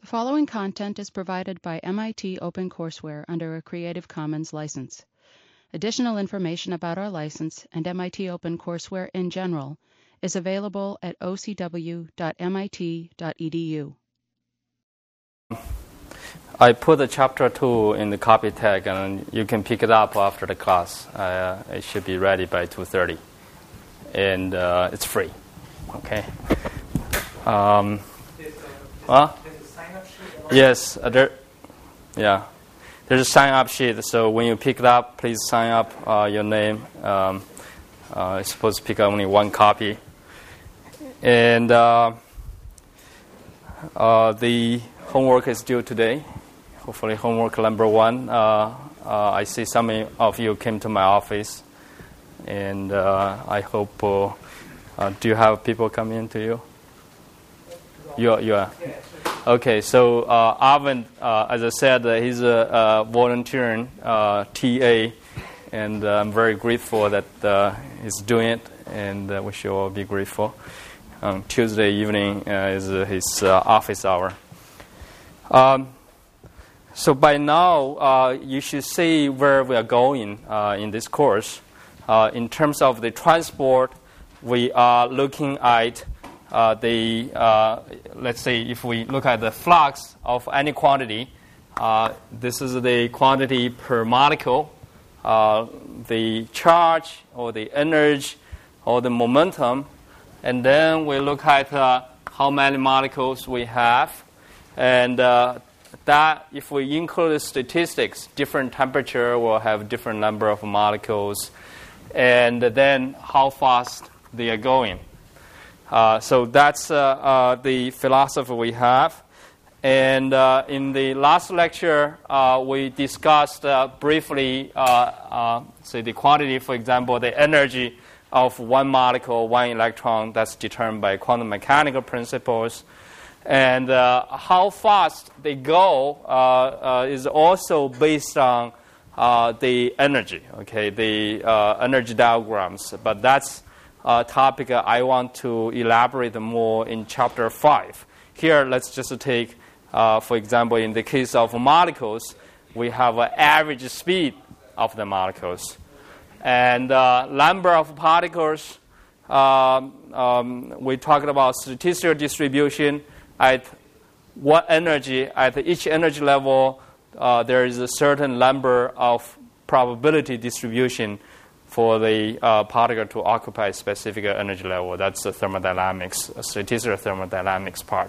The following content is provided by MIT OpenCourseware under a Creative Commons license. Additional information about our license and MIT OpenCourseware in general is available at ocw.mit.edu. I put the chapter 2 in the copy tag, and you can pick it up after the class. It should be ready by 2:30, and it's free. Okay. Yes, there's a sign-up sheet. So when you pick it up, please sign up your name. It's supposed to pick up only one copy, and the homework is due today. Hopefully, homework number 1. I see some of you came to my office, and I hope. Do you have people coming to you? You are. Okay, so Arvind, as I said, he's a volunteering TA, and I'm very grateful that he's doing it, and we should all be grateful. Tuesday evening is his office hour. So by now, you should see where we are going in this course. In terms of the transport, we are looking at let's say if we look at the flux of any quantity, this is the quantity per molecule, the charge or the energy or the momentum, and then we look at how many molecules we have, and that if we include the statistics, different temperature will have different number of molecules, and then how fast they are going. So that's the philosophy we have. And in the last lecture, we discussed briefly, say the quantity, for example, the energy of one molecule, one electron, that's determined by quantum mechanical principles. And how fast they go is also based on the energy, okay, the energy diagrams. But that's a topic I want to elaborate more in Chapter 5. Here, let's just take, for example, in the case of molecules, we have an average speed of the molecules. And number of particles, we talked about statistical distribution. At what energy, at each energy level, there is a certain number of probability distribution for the particle to occupy a specific energy level. That's the thermodynamics, statistical thermodynamics part.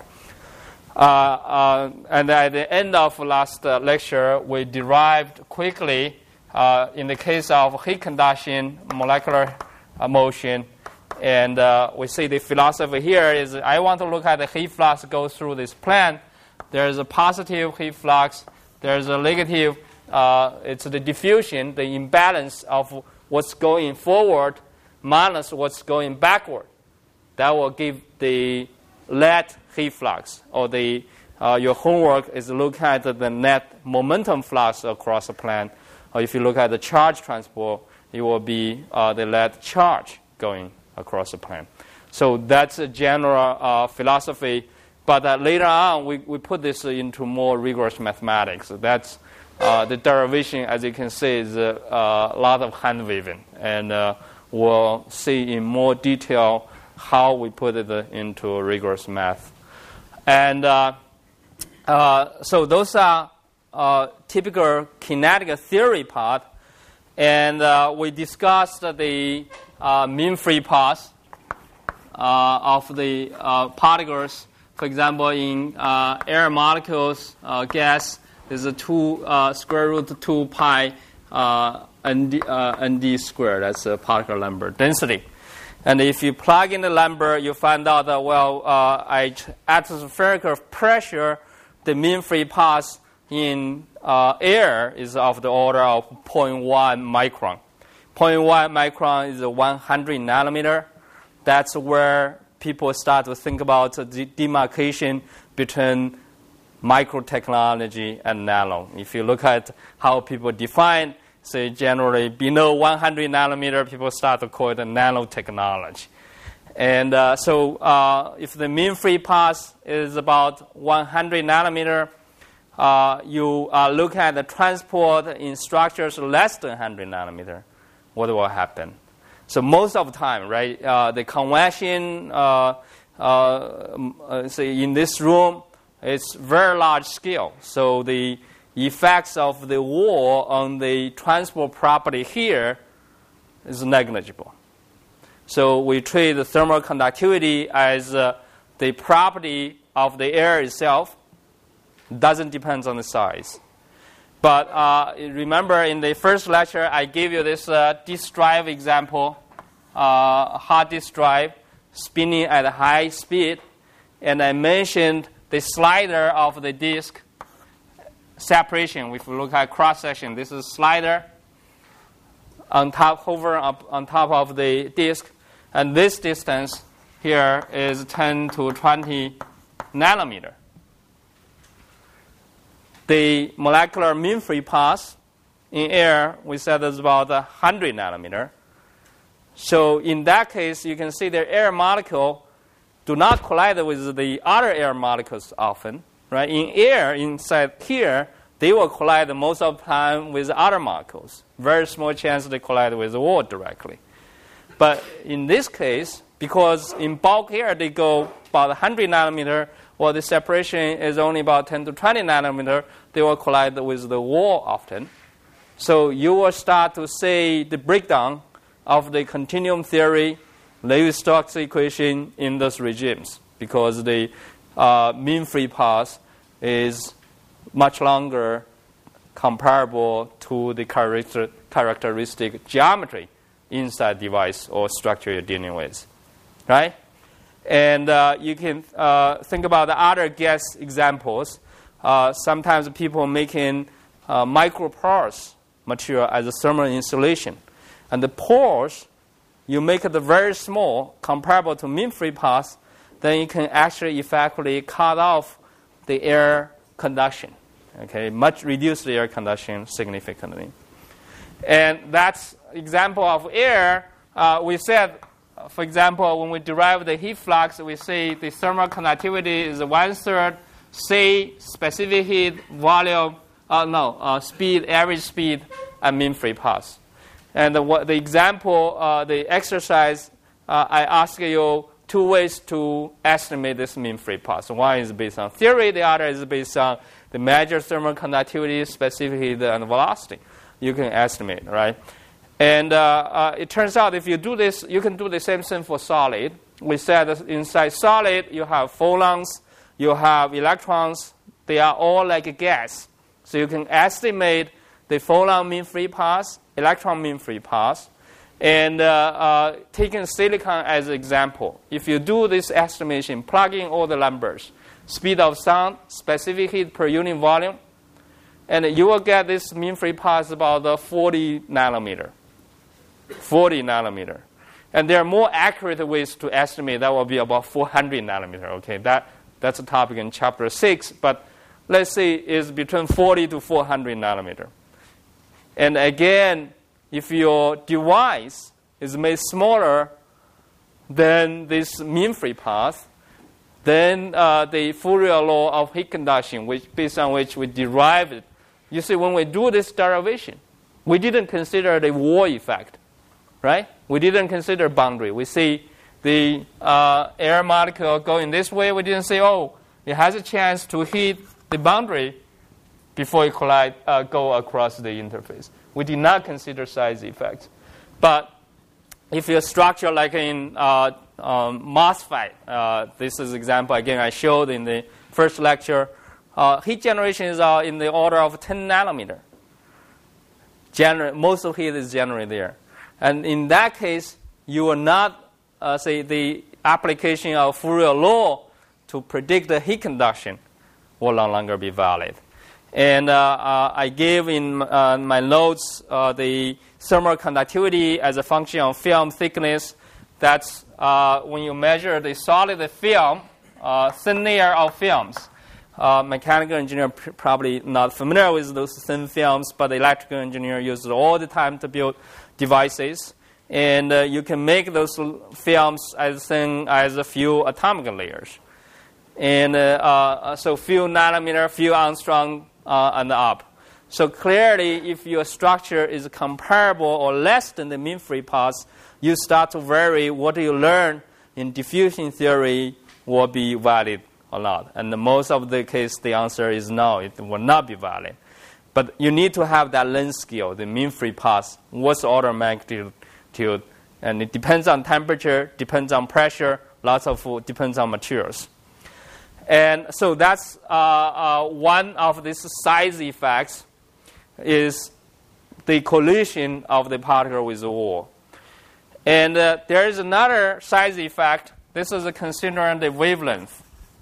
And at the end of last lecture, we derived quickly, in the case of heat conduction, molecular motion, and we see the philosophy here is I want to look at the heat flux go through this plane. There's a positive heat flux. There's a negative. It's the diffusion, the imbalance of what's going forward minus what's going backward. That will give the net heat flux. Or the your homework is look at the net momentum flux across the plane. Or if you look at the charge transport, it will be the net charge going across the plane. So that's a general philosophy. But later on, we put this into more rigorous mathematics. So that's the derivation, as you can see, is a lot of hand waving. And we'll see in more detail how we put it into rigorous math. And so those are typical kinetic theory part. And we discussed the mean free path of the particles. For example, in air molecules, gas, is a 2 square root 2 pi nd squared. That's the particle number density. And if you plug in the number, you find out that, at atmospheric pressure, the mean free path in air is of the order of 0.1 micron. 0.1 micron is 100 nanometer. That's where people start to think about the demarcation between microtechnology and nano. If you look at how people define, say generally below 100 nanometer, people start to call it nanotechnology. And so if the mean free path is about 100 nanometer, you look at the transport in structures less than 100 nanometer, what will happen? So most of the time, right, the convection, say in this room, it's very large scale. So the effects of the wall on the transport property here is negligible. So we treat the thermal conductivity as the property of the air itself. Doesn't depend on the size. But remember in the first lecture, I gave you this disk drive example, hard disk drive spinning at high speed. And I mentioned the slider of the disk separation. If we look at cross-section, this is slider on top, hover up on top of the disk. And this distance here is 10 to 20 nanometer. The molecular mean free path in air, we said is about 100 nanometer. So in that case, you can see the air molecule do not collide with the other air molecules often. Right? In air, inside here, they will collide most of the time with other molecules. Very small chance they collide with the wall directly. But in this case, because in bulk air they go about 100 nanometer, or the separation is only about 10 to 20 nanometer, they will collide with the wall often. So you will start to see the breakdown of the continuum theory, Lewis-Stokes equation in those regimes, because the mean free path is much longer comparable to the characteristic geometry inside device or structure you're dealing with, right? And you can think about the other gas examples. Sometimes people making microporous material as a thermal insulation. And the pores, you make it very small, comparable to mean free path, then you can actually effectively cut off the air conduction. Okay, much reduce the air conduction significantly. And that's example of air. We said, for example, when we derive the heat flux, we say the thermal conductivity is 1/3 C specific heat volume, speed, average speed, and mean free path. And the example, the exercise, I ask you two ways to estimate this mean free path. One is based on theory, the other is based on the measured thermal conductivity, specific heat, and velocity. You can estimate, right? And it turns out if you do this, you can do the same thing for solid. We said that inside solid, you have photons, you have electrons. They are all like a gas. So you can estimate the photon mean free path, electron mean free path. And taking silicon as an example, if you do this estimation, plug in all the numbers, speed of sound, specific heat per unit volume, and you will get this mean free path about 40 nanometer. 40 nanometer. And there are more accurate ways to estimate. That will be about 400 nanometer. Okay, that's a topic in chapter 6. But let's say it's between 40 to 400 nanometer. And again, if your device is made smaller than this mean free path, then the Fourier law of heat conduction, based on which we derived it, you see when we do this derivation, we didn't consider the wall effect, right? We didn't consider boundary. We see the air molecule going this way. We didn't say, it has a chance to hit the boundary before it go across the interface. We did not consider size effects. But if your structure like in MOSFET, this is an example, again, I showed in the first lecture, heat generation is in the order of 10 nanometer. Most of heat is generated there. And in that case, you will not say the application of Fourier law to predict the heat conduction will no longer be valid. And I gave in my notes the thermal conductivity as a function of film thickness. That's when you measure the solid film, thin layer of films. Mechanical engineer probably not familiar with those thin films, but the electrical engineer uses it all the time to build devices. And you can make those films as thin as a few atomic layers. And so few nanometer, few angstrom and up. So clearly, if your structure is comparable or less than the mean free path, you start to vary what you learn in diffusion theory will be valid or not. And most of the case, the answer is no, it will not be valid. But you need to have that length scale, the mean free path, what's the order of magnitude, and it depends on temperature, depends on pressure, lots of depends on materials. And so that's one of these size effects is the collision of the particle with the wall. And there is another size effect. This is considering the wavelength.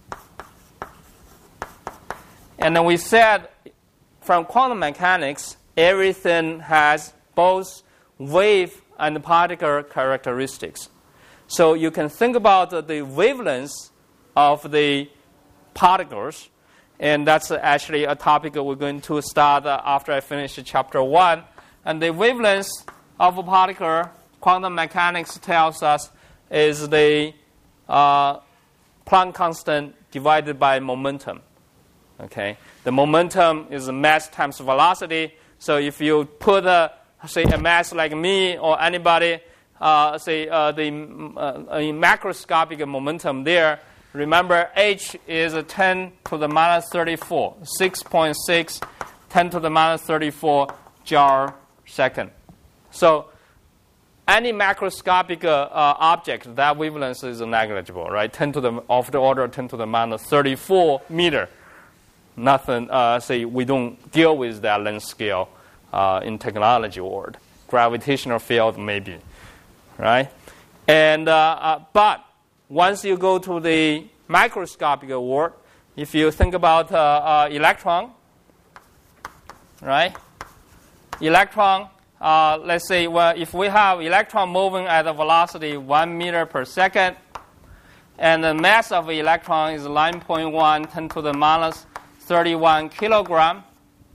And then we said from quantum mechanics, everything has both wave and particle characteristics. So you can think about the wavelengths of the particles, and that's actually a topic we're going to start after I finish chapter 1. And the wavelength of a particle, quantum mechanics tells us, is the Planck constant divided by momentum. Okay, the momentum is mass times velocity. So if you put, say, a mass like me or anybody, say the macroscopic momentum there, remember h is 10 to the minus 34, 6.6, 10 to the minus 34 joule second. So any macroscopic object, that wavelength is negligible, right? 10 to the of the order 10 to the minus 34 meter. Nothing. Say we don't deal with that length scale in technology world. Gravitational field maybe, right? And but once you go to the microscopic world, if you think about electron, right? Electron. Let's say, well, if we have electron moving at a velocity 1 meter per second, and the mass of the electron is 9.1 10 to the minus 31 kilogram,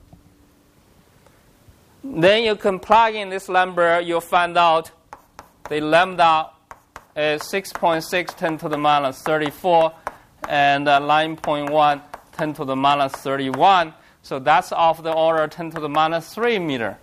then you can plug in this number, you'll find out the lambda is 6.6 10 to the minus 34, and 9.1 10 to the minus 31. So that's of the order 10 to the minus 3 meter.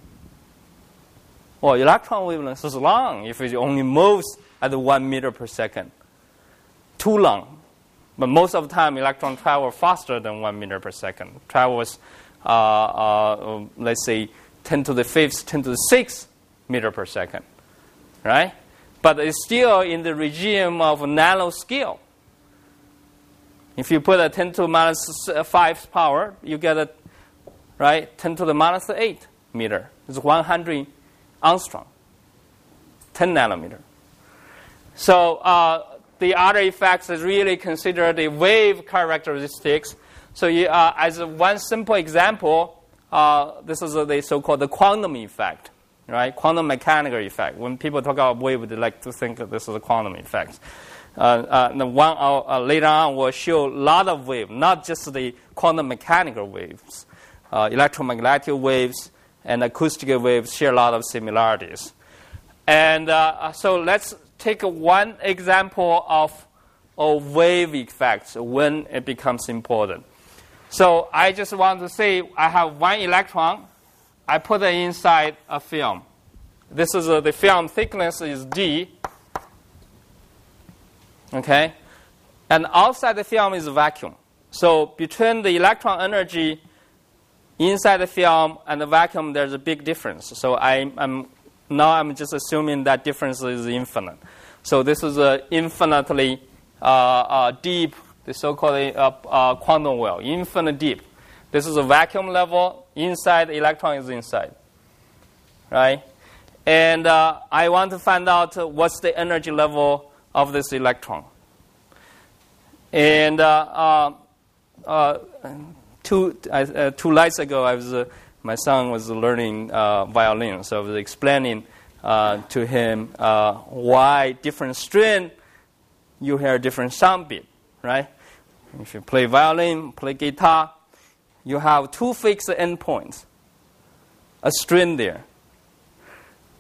Well, electron wavelength is long if it only moves at 1 meter per second. Too long. But most of the time, electron travel faster than 1 meter per second. Travels, let's say, 10 to the 5th, 10 to the 6th meter per second. Right? But it's still in the regime of nanoscale. If you put a 10 to the minus 5 power, you get a, right, 10 to the minus 8 meter. It's 100 angstrom, 10 nanometer. So the other effects is really consider the wave characteristics. So you, as one simple example, this is the so-called the quantum effect, right? Quantum mechanical effect. When people talk about wave, they like to think that this is a quantum effect. Later on, we'll show a lot of waves, not just the quantum mechanical waves, electromagnetic waves and acoustic waves share a lot of similarities. And so let's take one example of wave effects when it becomes important. So I just want to say I have one electron. I put it inside a film. This is the film thickness is d. Okay? And outside the film is a vacuum. So between the electron energy inside the film and the vacuum, there's a big difference. So I'm just assuming that difference is infinite. So this is infinitely deep, the so-called quantum well, infinite deep. This is a vacuum level. Inside, the electron is inside. Right? And I want to find out what's the energy level of this electron. And two nights ago, my son was learning violin, so I was explaining to him why different string you hear different sound bit, right? If you play violin, play guitar, you have two fixed endpoints, a string there.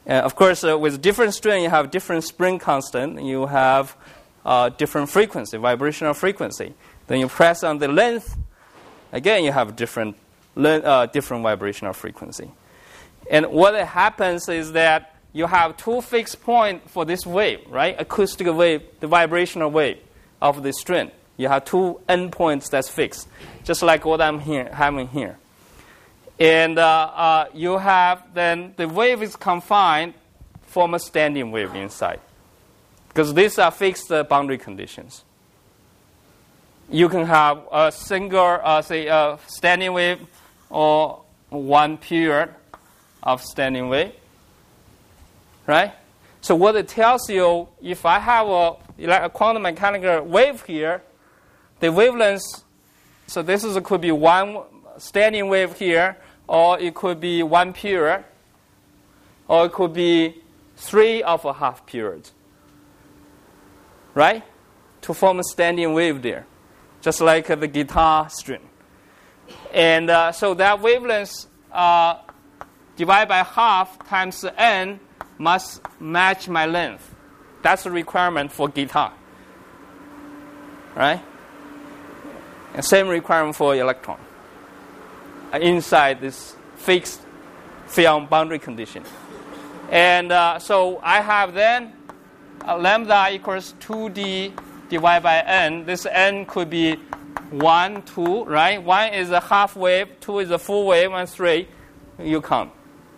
Of course, with different strain, you have different spring constant. You have different frequency, vibrational frequency. Then you press on the length. Again, you have different vibrational frequency. And what happens is that you have two fixed points for this wave, right? Acoustic wave, the vibrational wave of the string. You have two endpoints that's fixed, just like what I'm having here. And you have then the wave is confined, form a standing wave inside, because these are fixed boundary conditions. You can have a single, say, a standing wave or one period of standing wave, right? So what it tells you, if I have a quantum mechanical wave here, the wavelength, so this could be one standing wave here, or it could be one period, or it could be 3 of a half period, right? To form a standing wave there, just like the guitar string. And so that wavelength divided by half times n must match my length. That's a requirement for guitar, right? And same requirement for electron inside this fixed film boundary condition. And so I have then lambda equals 2d divided by n. This n could be 1, 2, right? 1 is a half wave, 2 is a full wave, and 3, you count.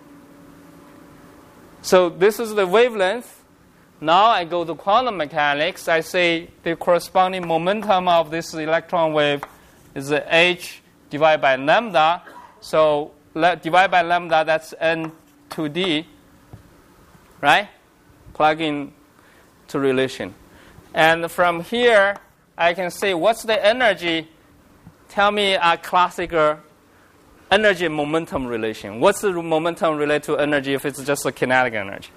So this is the wavelength. Now I go to quantum mechanics. I say the corresponding momentum of this electron wave is h divided by lambda. So divide by lambda, that's n2d, right? Plug in to relation. And from here, I can say, what's the energy? Tell me a classical energy momentum relation. What's the momentum related to energy if it's just a kinetic energy?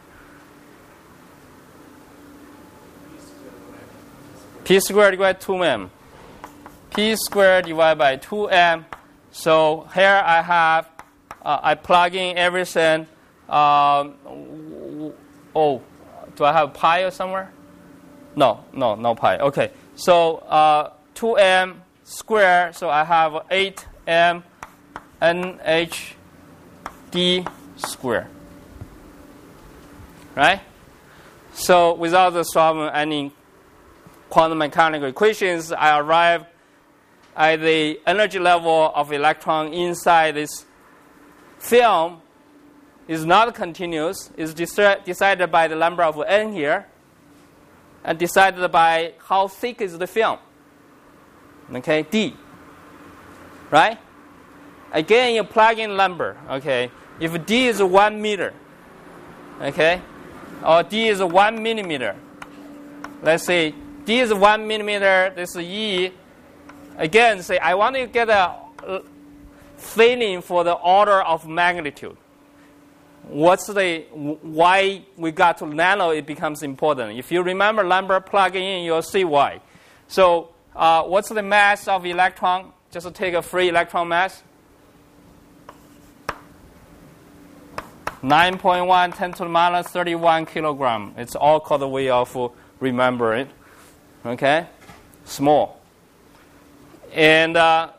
P squared divided by 2m. P squared divided by 2m. So here I have, I plug in everything. Do I have pi somewhere? No pi. Okay. So 2m squared, so I have 8m nhd squared. Right? So without solving any quantum mechanical equations, I arrive at the energy level of electron inside this film is not continuous. It's decided by the number of n here, and decided by how thick is the film. Okay, d. Right? Again, you plug in number. Okay, if d is 1 meter, okay, or d is 1 millimeter. Let's say d is 1 millimeter. This is E. Again, say I want to get a feeling for the order of magnitude. What's the why we got to nano? It becomes important. If you remember number, plug in, you'll see why. So what's the mass of electron? Just take a free electron mass. 9.1 10 to the minus 31 kilogram. It's all called the way of remember it. Okay, small. And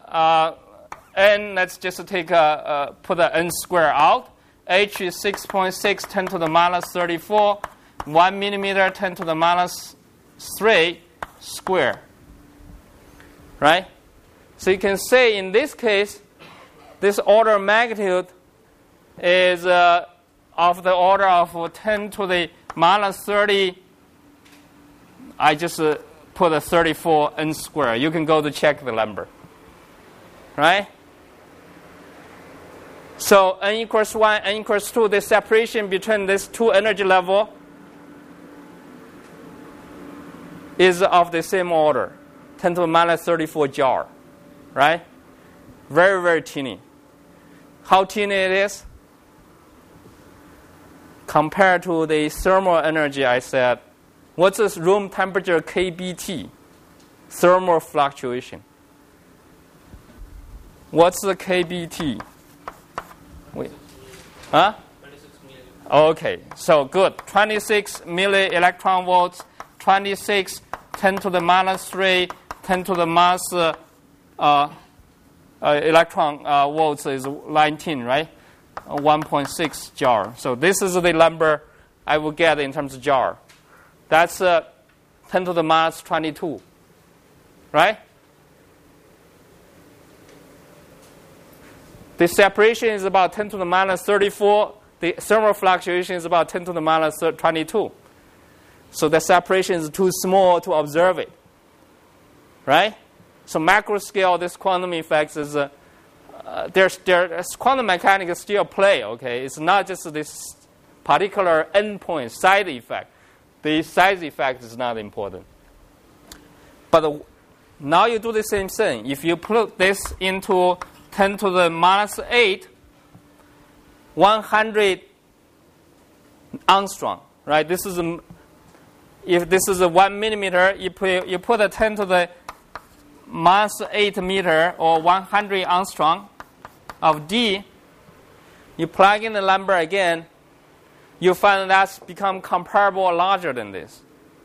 n, let's just take put the n square out. H is 6.6 10 to the minus 34. 1 millimeter 10 to the minus 3 square. Right? So you can say in this case, this order of magnitude is of the order of 10 to the minus 30. I just put a 34 n square. You can go to check the number. Right? So n equals 1, n equals 2, the separation between these two energy level is of the same order, 10 to the minus 34 joule. Right? Very, very teeny. How teeny it is? Compared to the thermal energy I said, what's this room temperature kBT? Thermal fluctuation. What's the kBT? Wait. Huh? Okay, so good. 26 milli electron volts, 26, 10 to the minus 3, 10 to the minus electron volts is 19, right? 1.6 joule. So this is the number I will get in terms of joule. That's 10 to the minus 22, right? The separation is about 10 to the minus 34. The thermal fluctuation is about 10 to the minus 22. So the separation is too small to observe it, right? So macro scale, this quantum effects is there's quantum mechanics still play. Okay, it's not just this particular endpoint side effect. The side effect is not important. But now you do the same thing. If you put this into 10 to the minus 8, 100 angstrom, right? This is if this is a 1 millimeter, you put a 10 to the minus 8 meter or 100 angstrom of D. You plug in the number again, you find that's become comparable or larger than this.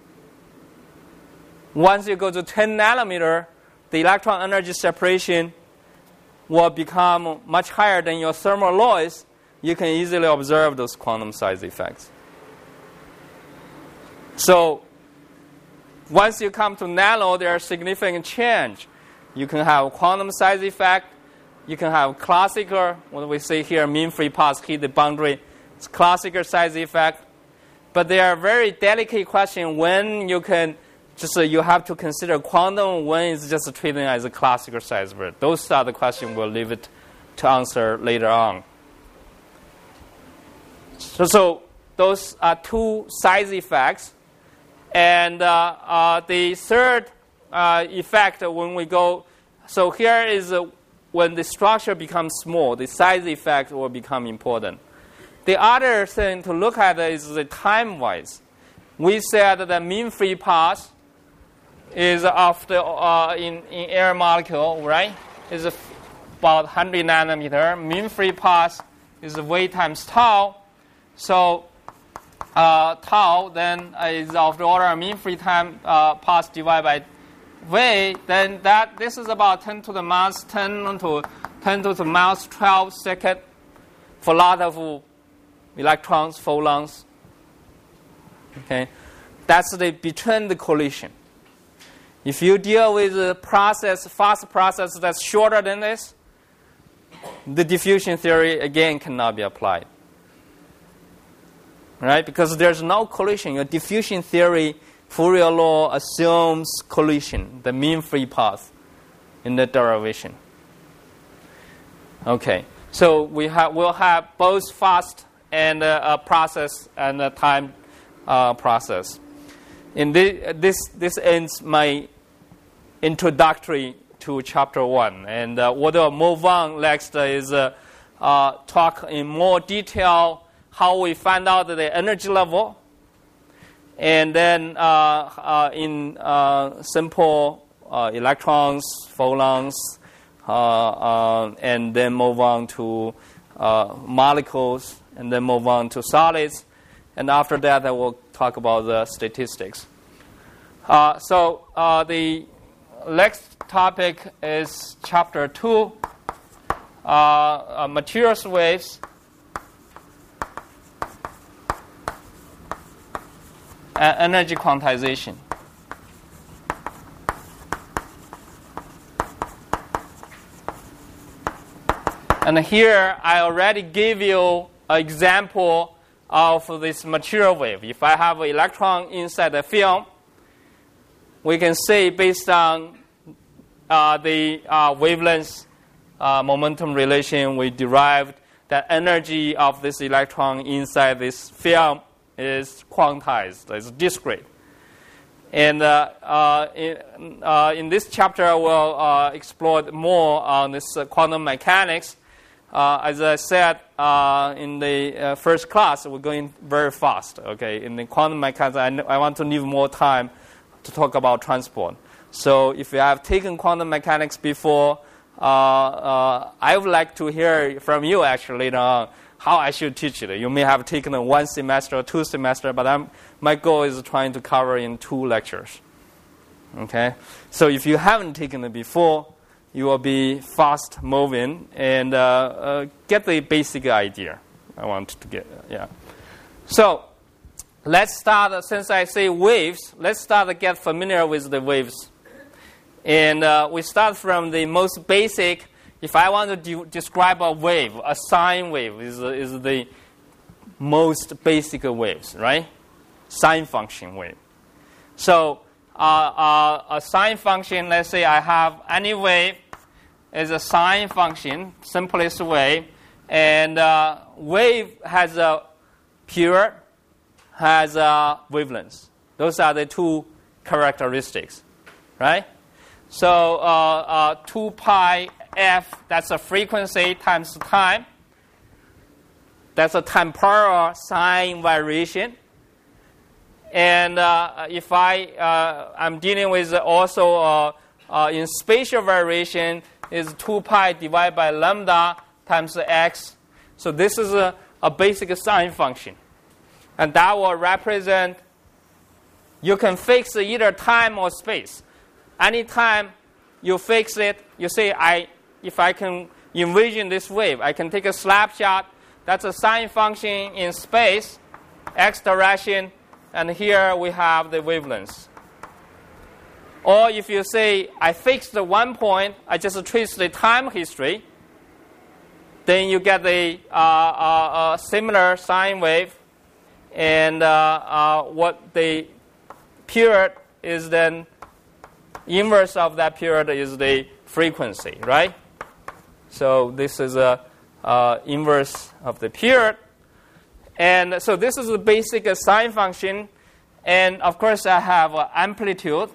Once you go to 10 nanometer, the electron energy separation will become much higher than your thermal loss. You can easily observe those quantum size effects. So once you come to nano, there are significant change. You can have quantum size effect. You can have classical, what we say here, mean free path hit the boundary. It's classical size effect. But there are very delicate questions when you can you have to consider quantum, when it's just treated as a classical size bird. Those are the questions we'll leave it to answer later on. So those are two size effects. And the third effect when we go, so here is when the structure becomes small, the size effect will become important. The other thing to look at is the time-wise. We said that the mean free path is of the in air molecule, right? Is about 100 nanometer. Mean free path is V times tau. So tau then is of the order of mean free time path divided by V. Then this is about 10 to the minus 10 to 10 to the minus 12 second for a lot of electrons, photons. Okay, that's between the collision. If you deal with a fast process that's shorter than this, the diffusion theory again cannot be applied. Right? Because there's no collision. Your diffusion theory, Fourier law assumes collision, the mean free path in the derivation. Okay. So we'll have both fast and process and a time process. In this ends my introductory to chapter 1. And what we'll move on next is talk in more detail how we find out the energy level, and then in simple electrons, photons, and then move on to molecules, and then move on to solids. And after that, I will talk about the statistics. So the next topic is chapter 2, materials waves. Energy quantization. And here I already gave you an example of this material wave. If I have an electron inside the film, we can say based on the wavelength momentum relation, we derived that energy of this electron inside this film is quantized, it's discrete. And in this chapter, I will explore more on this quantum mechanics. As I said in the first class, we're going very fast. Okay, in the quantum mechanics, I want to leave more time to talk about transport. So if you have taken quantum mechanics before, I would like to hear from you actually later on. how I should teach it. You may have taken 1 semester or 2 semesters, but my goal is trying to cover in 2 lectures. Okay? So if you haven't taken it before, you will be fast moving and get the basic idea I want to get. So let's start, since I say waves, let's start to get familiar with the waves. And we start from the most basic. If I want to describe a wave, a sine wave is the most basic waves, right? Sine function wave. So a sine function, let's say I have any wave is a sine function, simplest way. And wave has a period, has a wavelength. Those are the 2 characteristics, right? So 2 pi f, that's a frequency times time. That's a temporal sine variation. And if I'm dealing with also in spatial variation is 2 pi divided by lambda times x. So this is a basic sine function. And that will represent, you can fix either time or space. Anytime you fix it, you say, if I can envision this wave, I can take a snapshot. That's a sine function in space, x direction, and here we have the wavelength. Or if you say, I fixed the 1 point, I just trace the time history, then you get a similar sine wave, and what the period is then, inverse of that period is the frequency, right? So this is a inverse of the period. And so this is the basic sine function. And of course, I have amplitude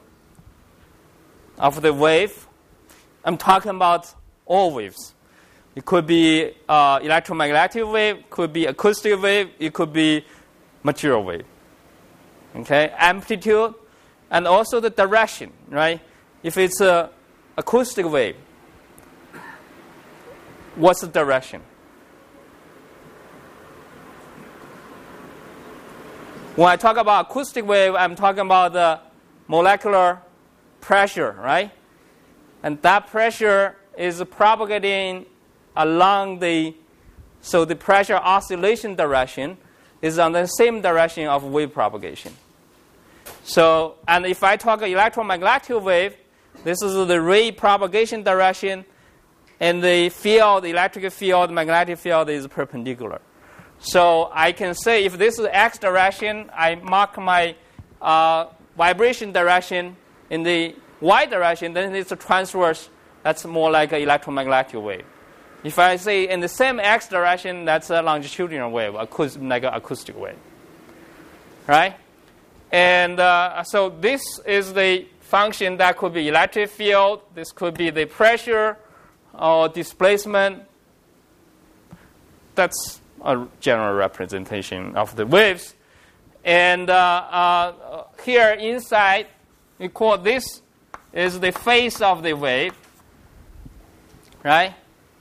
of the wave. I'm talking about all waves. It could be electromagnetic wave, could be acoustic wave, it could be material wave. Okay, amplitude, and also the direction, right? If it's a acoustic wave, what's the direction? When I talk about acoustic wave, I'm talking about the molecular pressure, right? And that pressure is propagating along so the pressure oscillation direction is on the same direction of wave propagation. So, and if I talk electromagnetic wave, this is the ray propagation direction, and the field, the electric field, magnetic field is perpendicular. So I can say if this is x direction, I mark my vibration direction in the y direction, then it's a transverse. That's more like an electromagnetic wave. If I say in the same x direction, that's a longitudinal wave, like an acoustic wave. Right? And so this is the function that could be electric field. This could be the pressure or displacement. That's a general representation of the waves. And here inside, we call this is the phase of the wave. Right?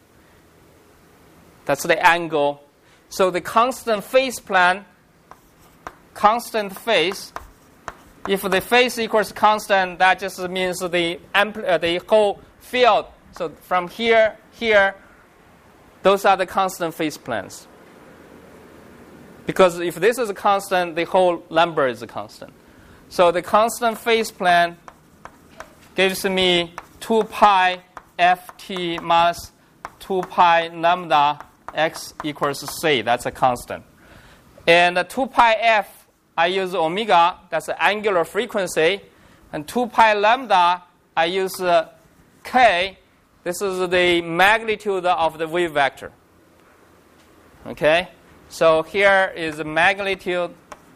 That's the angle. So the constant phase plan, constant phase, if the phase equals constant, that just means the whole field. So from here, those are the constant phase plans. Because if this is a constant, the whole number is a constant. So the constant phase plan gives me 2 pi ft minus 2 pi lambda x equals c. That's a constant. And 2 pi f, I use omega. That's the angular frequency. And 2 pi lambda, I use k. This is the magnitude of the wave vector. Okay? So here is the magnitude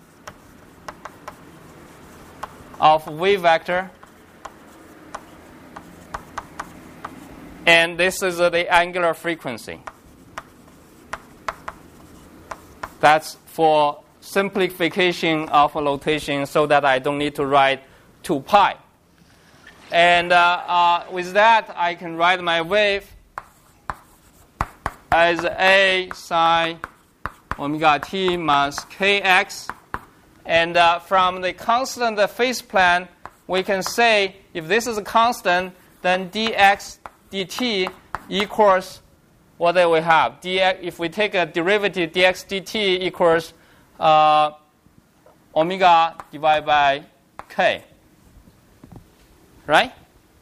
of wave vector. And this is the angular frequency. That's for simplification of notation so that I don't need to write 2 pi. And with that, I can write my wave as A sine omega t minus kx. And from the constant phase plan, we can say if this is a constant, then dx dt equals what do we have? Dx, if we take a derivative, dx dt equals omega divided by k. Right?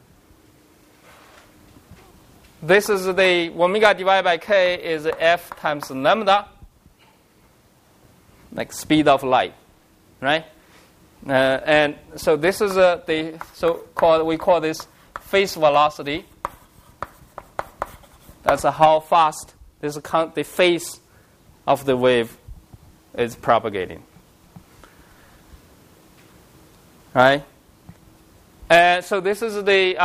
This is the omega divided by k is f times lambda, like speed of light. Right? And so this is we call this phase velocity. That's how fast the phase of the wave is propagating. Right? And so this is the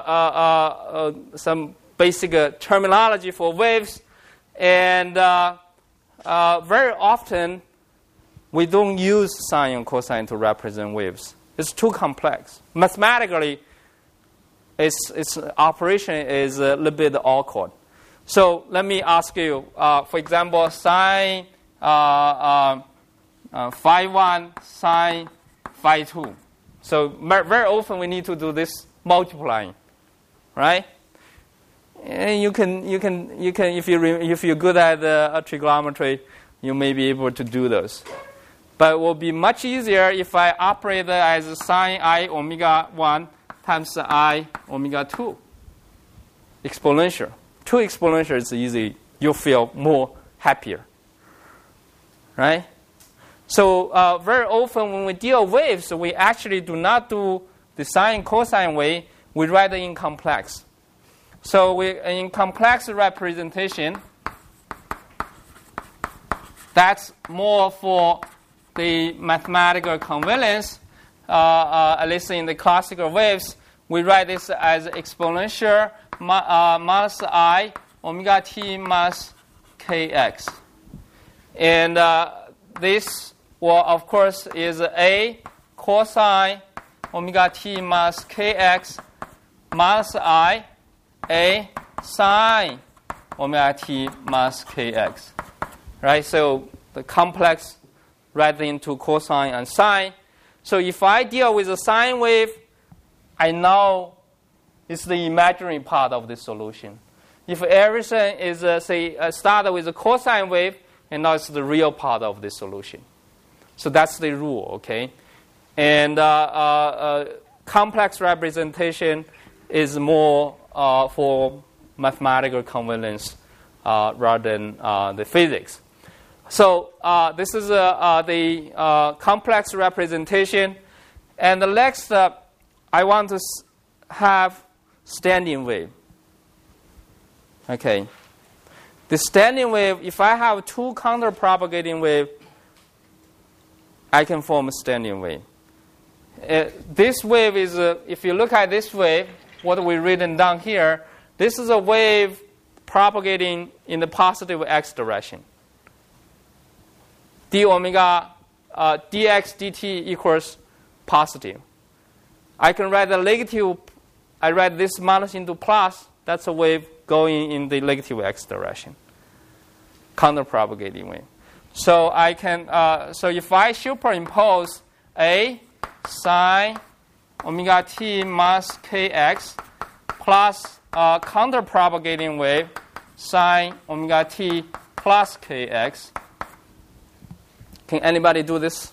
some basic terminology for waves, and very often we don't use sine and cosine to represent waves. It's too complex. Mathematically, its operation is a little bit awkward. So let me ask you, for example, sine phi 1, sine phi 2. So very often we need to do this multiplying, right? And you can if you're good at trigonometry, you may be able to do those. But it will be much easier if I operate as sine I omega 1 times I omega 2. Exponential. 2 exponential is easy. You feel more happier. Right? So very often when we deal with waves, we actually do not do the sine and cosine way. We write it in complex. So in complex representation, that's more for the mathematical convenience. At least in the classical waves, we write this as exponential minus I omega t minus kx. And this, well, of course, is a cosine omega t minus kx minus I a sine omega t minus kx. Right? So the complex right into cosine and sine. So if I deal with a sine wave, I know it's the imaginary part of the solution. If everything is, started with a cosine wave, and now it's the real part of the solution. So that's the rule, okay? And complex representation is more for mathematical convenience rather than the physics. So this is the complex representation. And the next, I want to have standing wave. Okay. The standing wave, if I have 2 counter-propagating waves, I can form a standing wave. This wave is, if you look at this wave, what we've written down here, this is a wave propagating in the positive x direction. D omega dx dt equals positive. I can write the negative, I write this minus into plus, that's a wave going in the negative x direction. Counter-propagating wave. So I can, so if I superimpose a sine omega t minus kx plus counter-propagating wave sine omega t plus kx. Can anybody do this?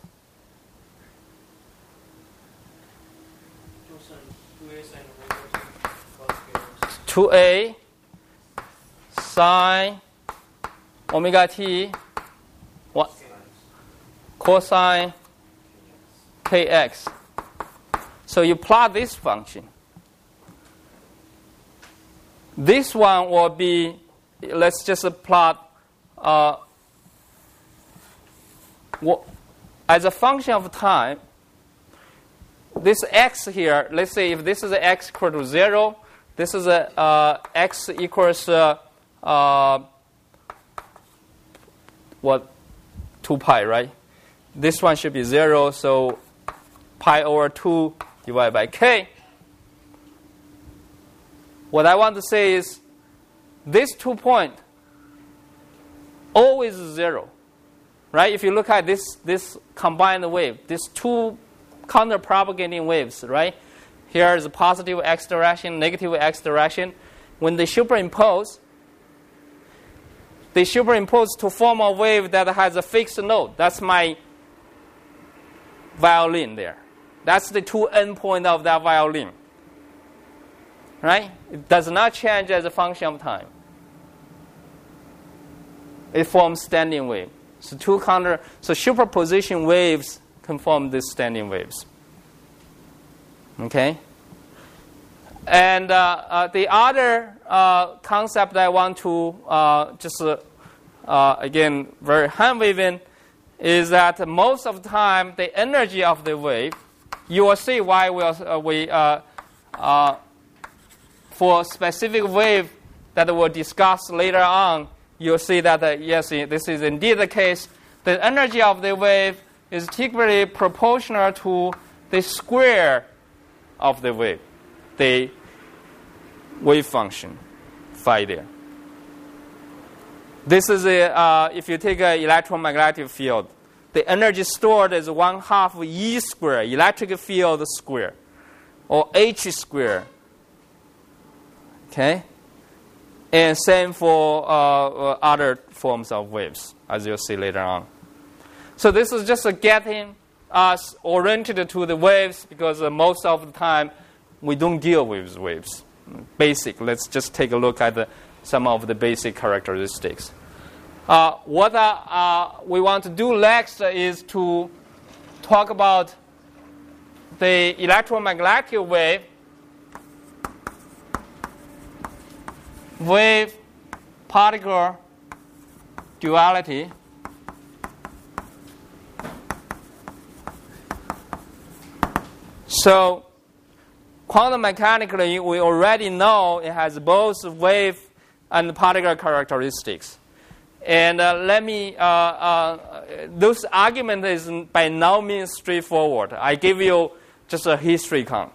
2a sine omega t what? Cosine kx. So you plot this function. This one will be, let's just plot as a function of time. This x here, let's say if this is x equal to 0, this is x equals 2 pi, right? This one should be 0, so pi over 2 divided by k. What I want to say is this 2 point always 0. right? If you look at this combined wave, these two counter-propagating waves, right? Here is a positive x direction, negative x direction. When they superimpose to form a wave that has a fixed note. That's my violin there. That's the two endpoints of that violin. Right? It does not change as a function of time. It forms standing wave. So superposition waves can form these standing waves. Okay? And the other concept I want to again, very hand-waving, is that most of the time the energy of the wave, you will see why we for a specific wave that we'll discuss later on, you'll see that, yes, this is indeed the case. The energy of the wave is typically proportional to the square of the wave, the wave function, phi there. This is if you take an electromagnetic field, the energy stored is 1/2 E square, electric field square, or H square. Okay? And same for other forms of waves, as you'll see later on. So this is just getting us oriented to the waves, because most of the time we don't deal with waves. Basic. Let's just take a look at some of the basic characteristics. What we want to do next is to talk about the electromagnetic wave-particle duality. So quantum mechanically, we already know it has both wave and particle characteristics. And this argument is by no means straightforward. I give you just a history count.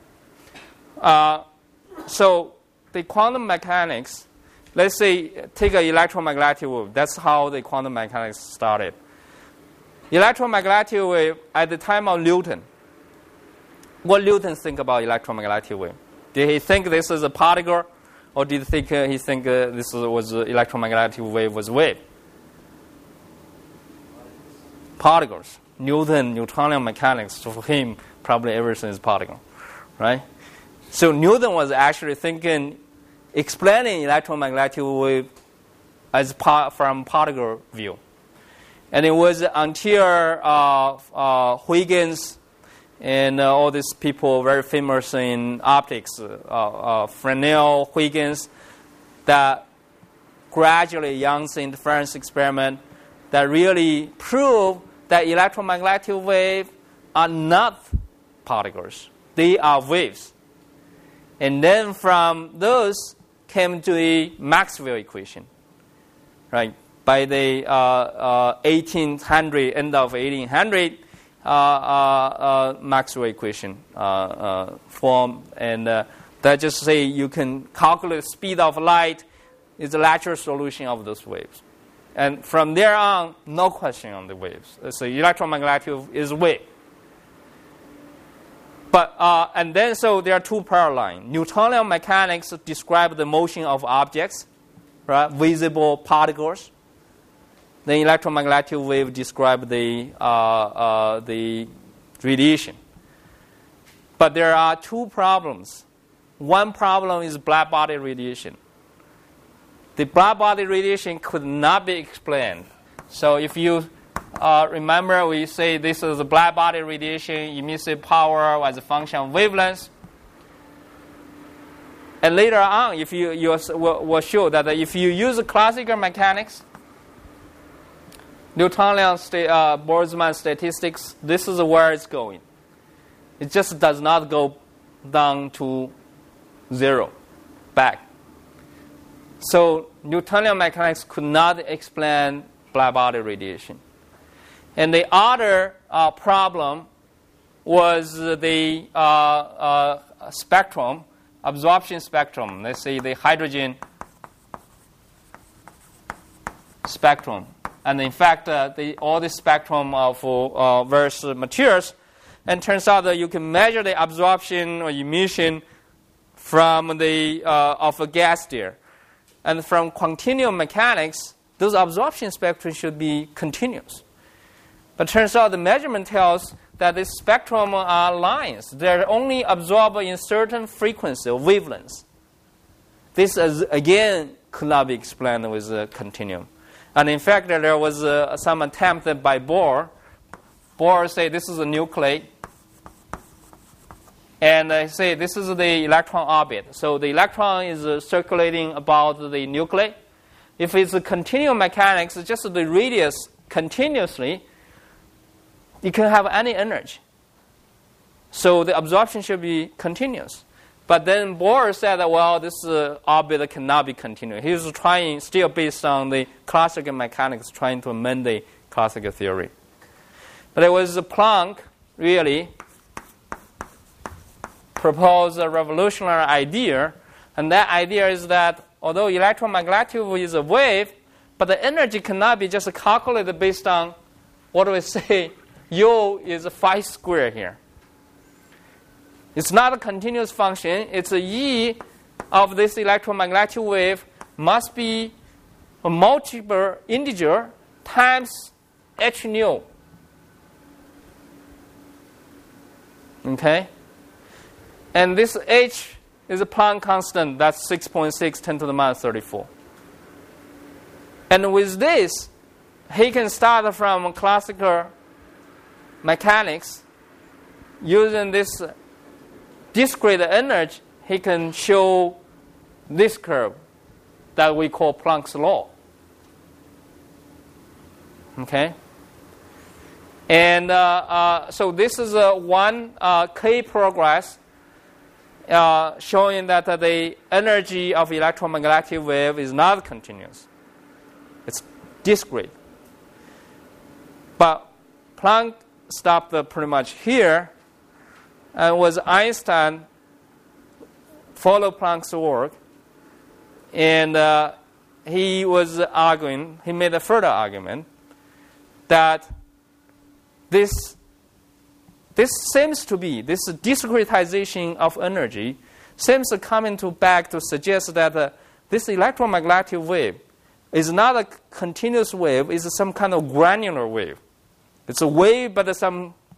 So the quantum mechanics, let's say, take an electromagnetic wave. That's how the quantum mechanics started. Electromagnetic wave at the time of Newton. What Newton think about electromagnetic wave? Did he think this is a particle, or did he think this was electromagnetic wave was wave? Particles. Newtonian mechanics, for him, probably everything is particle, right? So Newton was actually explaining electromagnetic wave as from particle view. And it was until Huygens and all these people very famous in optics, Fresnel, Huygens, that gradually Young's interference experiment that really proved that electromagnetic waves are not particles. They are waves. And then from those came to the Maxwell equation, right? By the 1800, end of 1800, Maxwell equation formed, and that just say you can calculate the speed of light is the natural solution of those waves. And from there on, no question on the waves. So electromagnetic is wave. But and then so there are two parallels. Newtonian mechanics describe the motion of objects, right? Visible particles. The electromagnetic wave describe the radiation. But there are two problems. One problem is black body radiation. The black body radiation could not be explained. So if you remember, we say this is a black body radiation, emissive power as a function of wavelength. And later on, if you will show that if you use classical mechanics, Newtonian Boltzmann statistics, this is where it's going. It just does not go down to zero, back. So Newtonian mechanics could not explain black body radiation. And the other problem was the spectrum, absorption spectrum. Let's say the hydrogen spectrum. And in fact, all the spectrum of various materials. And turns out that you can measure the absorption or emission from of a gas there. And from continuum mechanics, those absorption spectra should be continuous. But turns out the measurement tells that the spectrum are lines. They're only absorbed in certain frequency or wavelengths. This, again, could not be explained with a continuum. And in fact, there was some attempt by Bohr. Bohr said this is a nuclei. And I say this is the electron orbit. So the electron is circulating about the nuclei. If it's a continuum mechanics, just the radius continuously, you can have any energy. So the absorption should be continuous. But then Bohr said that, well, this orbit cannot be continuous. He was trying, still based on the classical mechanics, trying to amend the classical theory. But it was Planck, really, proposed a revolutionary idea. And that idea is that although electromagnetic wave is a wave, but the energy cannot be just calculated based on, what do we say, U is phi square here. It's not a continuous function. It's a E of this electromagnetic wave must be a multiple integer times h nu. Okay? And this h is a Planck constant. That's 6.6 10 to the minus 34. And with this, he can start from classical mechanics. Using this discrete energy, he can show this curve that we call Planck's law. Okay? And so this is one K progress showing that the energy of electromagnetic wave is not continuous. It's discrete. But Planck stopped pretty much here, and was Einstein followed Planck's work, and he was arguing, he made a further argument that this seems to be, this discretization of energy seems to come back to suggest that this electromagnetic wave is not a continuous wave, it's some kind of granular wave. It's a wave, but there's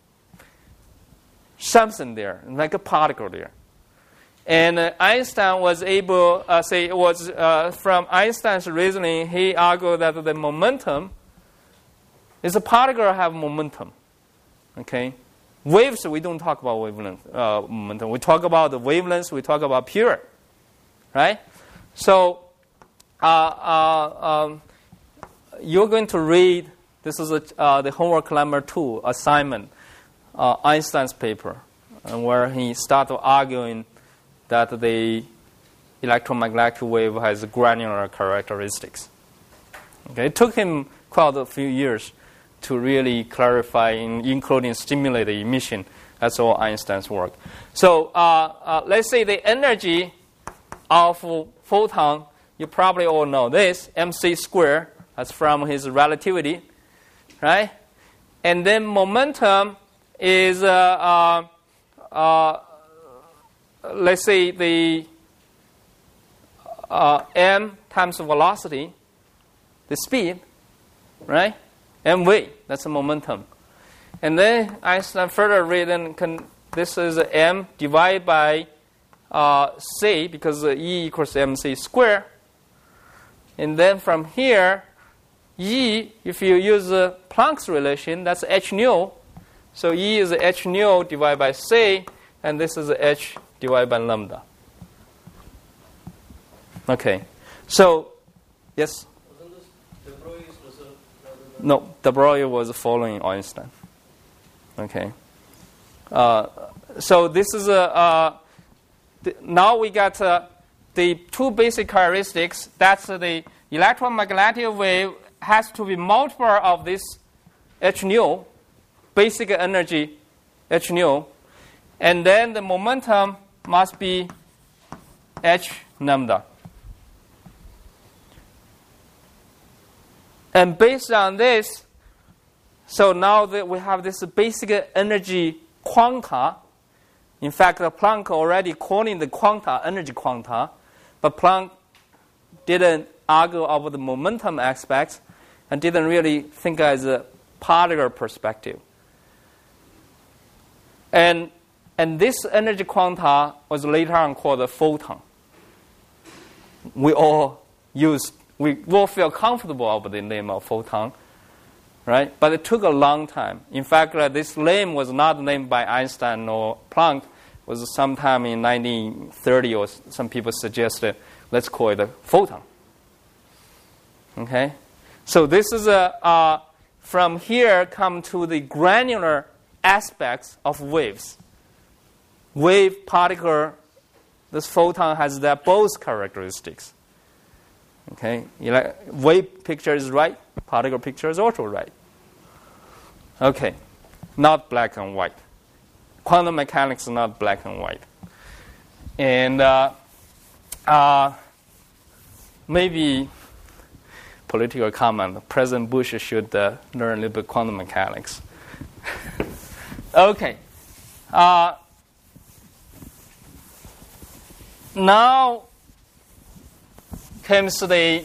something there, like a particle there. And Einstein was able, from Einstein's reasoning, he argued that the momentum is a particle have momentum. Okay? Waves, we don't talk about wavelength, momentum. We talk about the wavelengths, we talk about period. Right? So, you're going to read, this is the homework number 2 assignment, Einstein's paper, where he started arguing that the electromagnetic wave has granular characteristics. Okay? It took him quite a few years to really clarify, including stimulate the emission. That's all Einstein's work. So let's say the energy of photon, you probably all know this, mc squared, that's from his relativity, right? And then momentum is, let's say the m times velocity, the speed, right? mv, that's the momentum. And then Einstein further read, this is m divided by c, because E equals mc squared. And then from here, E, if you use Planck's relation, that's h nu. So E is h nu divided by c, and this is h divided by lambda. Okay. So, yes? Wasn't this de Broglie's result? No, de Broglie was following Einstein. Okay. So this is now we got the two basic characteristics. That's the electromagnetic wave has to be multiple of this h nu, basic energy h nu, and then the momentum must be h lambda. And based on this, so now that we have this basic energy quanta. In fact, Planck already calling the quanta energy quanta, but Planck didn't argue over the momentum aspects and didn't really think as a particle perspective. And this energy quanta was later on called a photon. We all feel comfortable over the name of photon, right? But it took a long time. In fact, this name was not named by Einstein or Planck. It was sometime in 1930, or some people suggested, let's call it a photon. Okay? So this is from here come to the granular aspects of waves. Wave, particle, this photon has that both characteristics. Okay? Wave picture is right, particle picture is also right. Okay, not black and white. Quantum mechanics is not black and white. And maybe political comment, President Bush should learn a little bit quantum mechanics. Okay. Now comes the,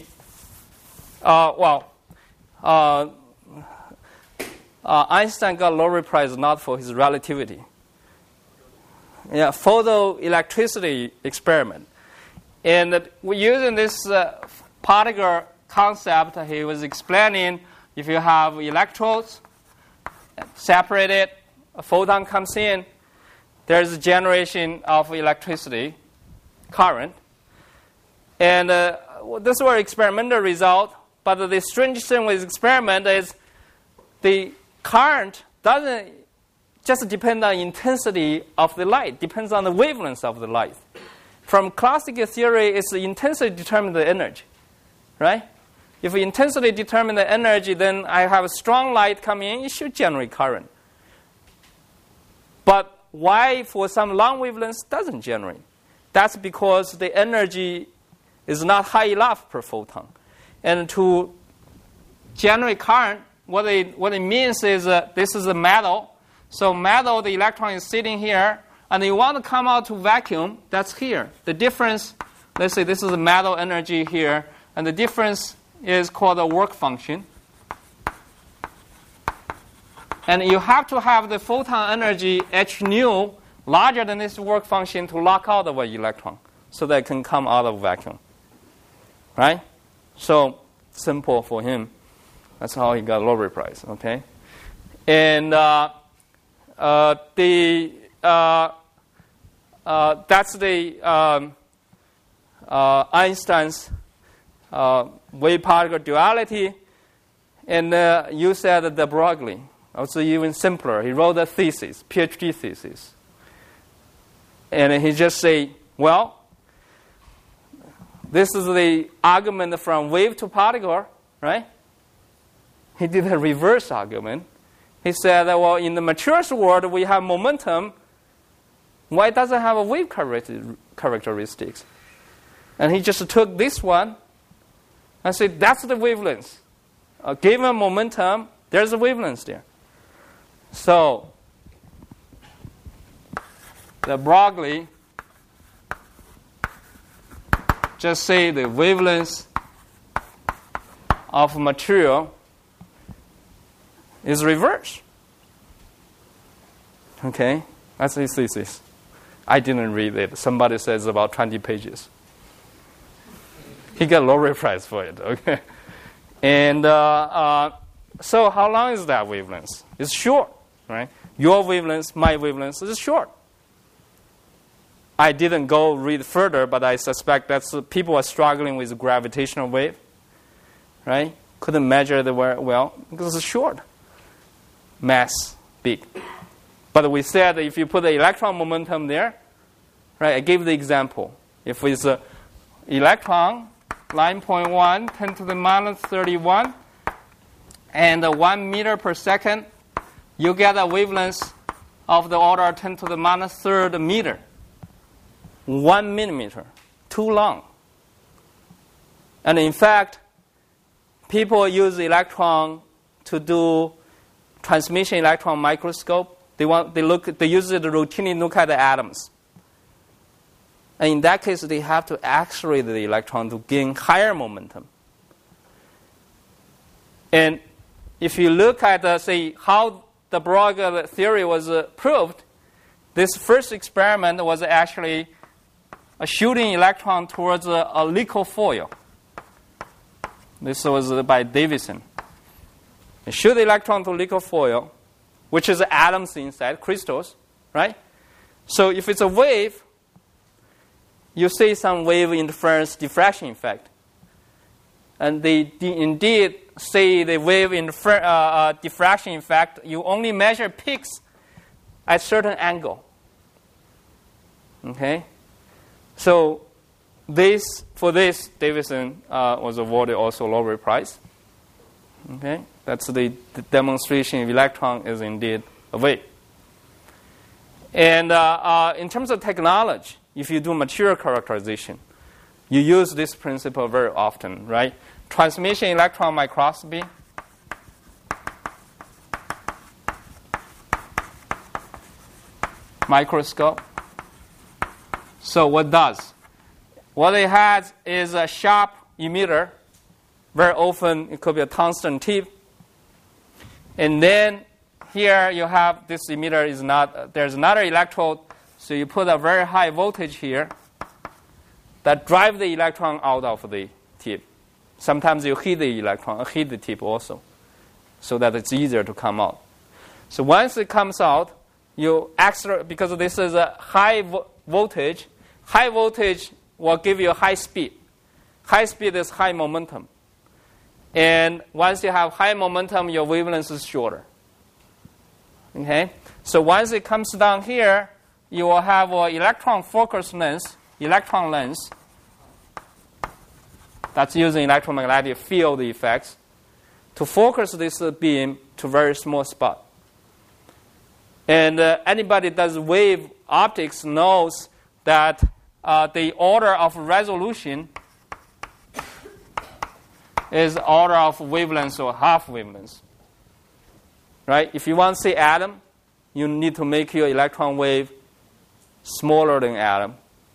Einstein got Lowry Prize not for his relativity. Yeah, photoelectricity experiment. And using this particle concept, he was explaining if you have electrodes separated, a photon comes in, there's a generation of electricity, current. And this was experimental result, but the strange thing with experiment is the current doesn't just depend on intensity of the light, depends on the wavelength of the light. From classical theory, it's the intensity determines the energy, right? If intensity determines the energy, then I have a strong light coming in, it should generate current. But why for some long wavelengths doesn't generate? That's because the energy is not high enough per photon. And to generate current, what it means is this is a metal. So metal, the electron is sitting here, and you want to come out to vacuum, that's here. The difference, let's say this is the metal energy here, and the difference is called a work function. And you have to have the photon energy h nu larger than this work function to lock out of an electron so that it can come out of vacuum. Right? So simple for him. That's how he got Lowry Prize. Okay? And that's the Einstein's wave-particle duality. And you said de Broglie. Also even simpler. He wrote a thesis, PhD thesis. And he just say, well, this is the argument from wave to particle, right? He did a reverse argument. He said that, well, in the materials world, we have momentum. Why doesn't it have a wave characteristics? And he just took this one and said, that's the wavelength. Given momentum, there's a wavelength there. So, de Broglie just say the wavelength of material is reversed. Okay? That's his thesis. I didn't read it. Somebody says about 20 pages. He got Lowry Prize for it. Okay? And so how long is that wavelength? It's short, right? Your wavelength, my wavelength is short. I didn't go read further, but I suspect that people are struggling with gravitational wave, right? Couldn't measure the well because it's short. Mass big. But we said if you put the electron momentum there, right? I gave the example. If it's an electron, 9.1, 10 to the minus 31, and 1 meter per second, you get a wavelength of the order 10 to the minus third meter. 1 millimeter, too long. And in fact, people use electron to do transmission electron microscope. They use it to routinely look at the atoms. And in that case, they have to accelerate the electron to gain higher momentum. And if you look at, say, how the Broglie theory was proved, this first experiment was actually shooting electron towards a liquid foil. This was by Davidson. They shoot the electron to liquid foil, which is atoms inside, crystals, right? So if it's a wave, you see some wave interference diffraction effect. And they indeed say the wave diffraction effect, you only measure peaks at certain angle. Okay? So for this, Davidson was awarded also Nobel Prize. Okay? That's the demonstration of electron is indeed a wave. And in terms of technology, if you do material characterization, you use this principle very often, right? Transmission electron microscopy. Microscope. So what does? What it has is a sharp emitter. Very often it could be a tungsten tip. And then here you have this emitter is not, there's another electrode. So you put a very high voltage here that drive the electron out of the tip. Sometimes you heat the electron, heat the tip also, so that it's easier to come out. So once it comes out, you accelerate, because this is a high voltage. High voltage will give you high speed. High speed is high momentum. And once you have high momentum, your wavelength is shorter. Okay? So once it comes down here, you will have an electron focus lens, electron lens, that's using electromagnetic field effects to focus this beam to a very small spot. And anybody does wave optics knows that the order of resolution is order of wavelength or half wavelength. Right? If you want to see atom, you need to make your electron wave smaller than atom.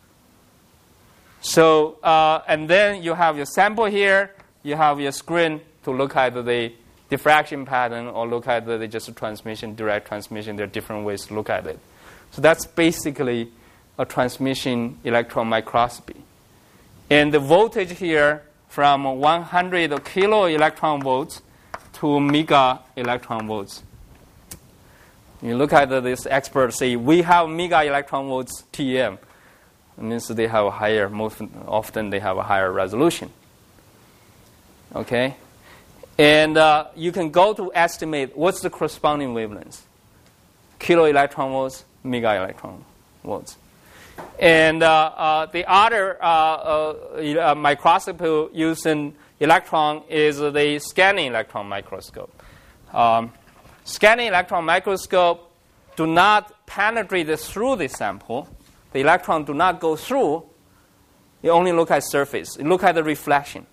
So, and then you have your sample here, you have your screen to look at the diffraction pattern or look at the just transmission, direct transmission. There are different ways to look at it. So that's basically a transmission electron microscopy. And the voltage here from 100 kilo electron volts to mega electron volts. You look at this expert say, we have mega electron volts TEM. It means they have a higher, most often they have a higher resolution. Okay? And you can go to estimate what's the corresponding wavelength. Kilo electron volts, mega electron volts. And the other microscope using electron is the scanning electron microscope. Scanning electron microscope do not penetrate through the sample. The electron do not go through. You only look at surface. You look at the reflection.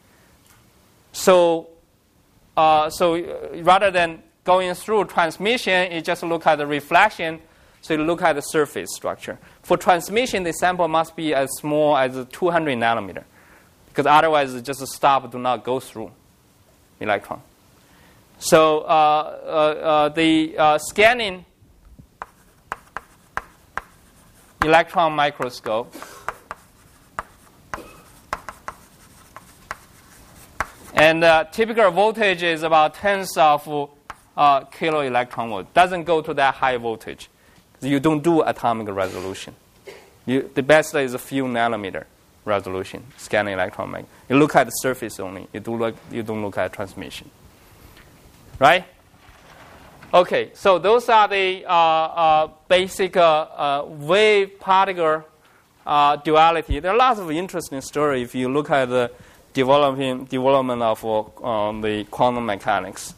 So rather than going through transmission, you just look at the reflection. So you look at the surface structure. For transmission, the sample must be as small as 200 nanometer, because otherwise it just stop, do not go through electron. So the scanning electron microscope and typical voltage is about tens of kilo electron volt. Doesn't go to that high voltage. You don't do atomic resolution. The best is a few nanometer resolution, scanning electron microscope. You look at the surface only. You don't look at transmission. Right? Okay, so those are the basic wave particle duality. There are lots of interesting stories if you look at the development of the quantum mechanics.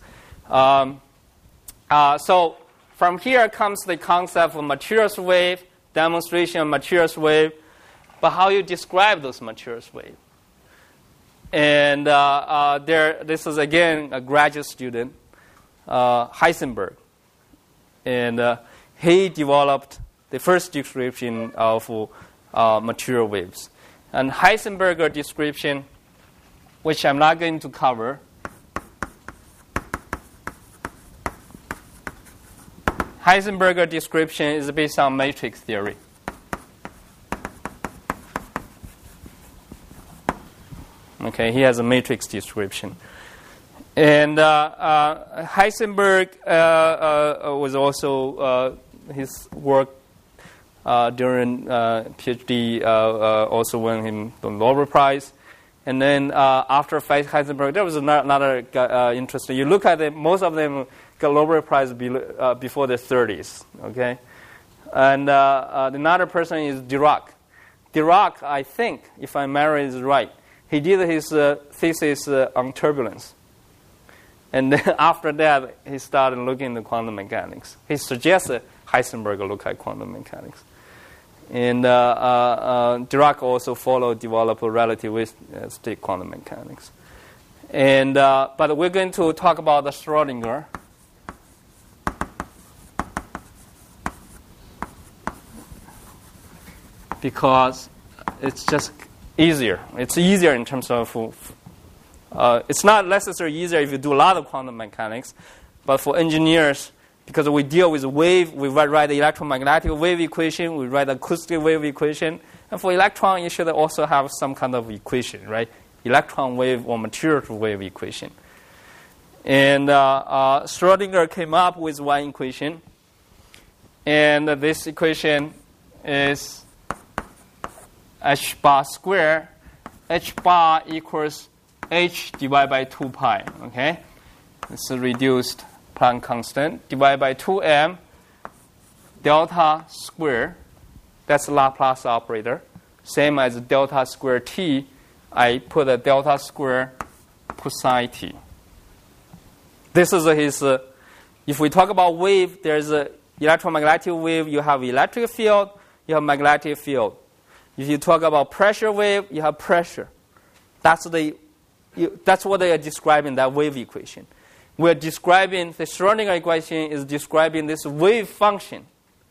So from here comes the concept of materials wave, demonstration of materials wave, but how you describe those materials wave. And this is, again, a graduate student, Heisenberg. And he developed the first description of material waves. And Heisenberg description, which I'm not going to cover, Heisenberg description is based on matrix theory. Okay, he has a matrix description. And Heisenberg was also, his work during PhD also won him the Nobel Prize. And then after Heisenberg, there was another interesting. You look at it, most of them got Nobel Prize before their 30s. Okay, and another person is Dirac. Dirac, I think, if my memory is right, he did his thesis on turbulence. And then after that, he started looking into quantum mechanics. He suggested Heisenberg look at quantum mechanics. And Dirac also developed relativistic quantum mechanics. And but we're going to talk about the Schrödinger. Because it's just easier. It's easier in terms of, it's not necessarily easier if you do a lot of quantum mechanics, but for engineers, because we deal with wave, we write the electromagnetic wave equation, we write the acoustic wave equation, and for electron, you should also have some kind of equation, right? Electron wave or material wave equation. And Schrödinger came up with one equation, and this equation is h bar square. H bar equals h divided by 2 pi, okay? It's a reduced Planck constant divided by 2m delta square. That's the Laplace operator. Same as delta square t. I put a delta square cosine t. This is his, if we talk about wave, there's an electromagnetic wave, you have electric field, you have magnetic field. If you talk about pressure wave, you have pressure. That's what they are describing, that wave equation. We're describing, the Schrödinger equation is describing this wave function.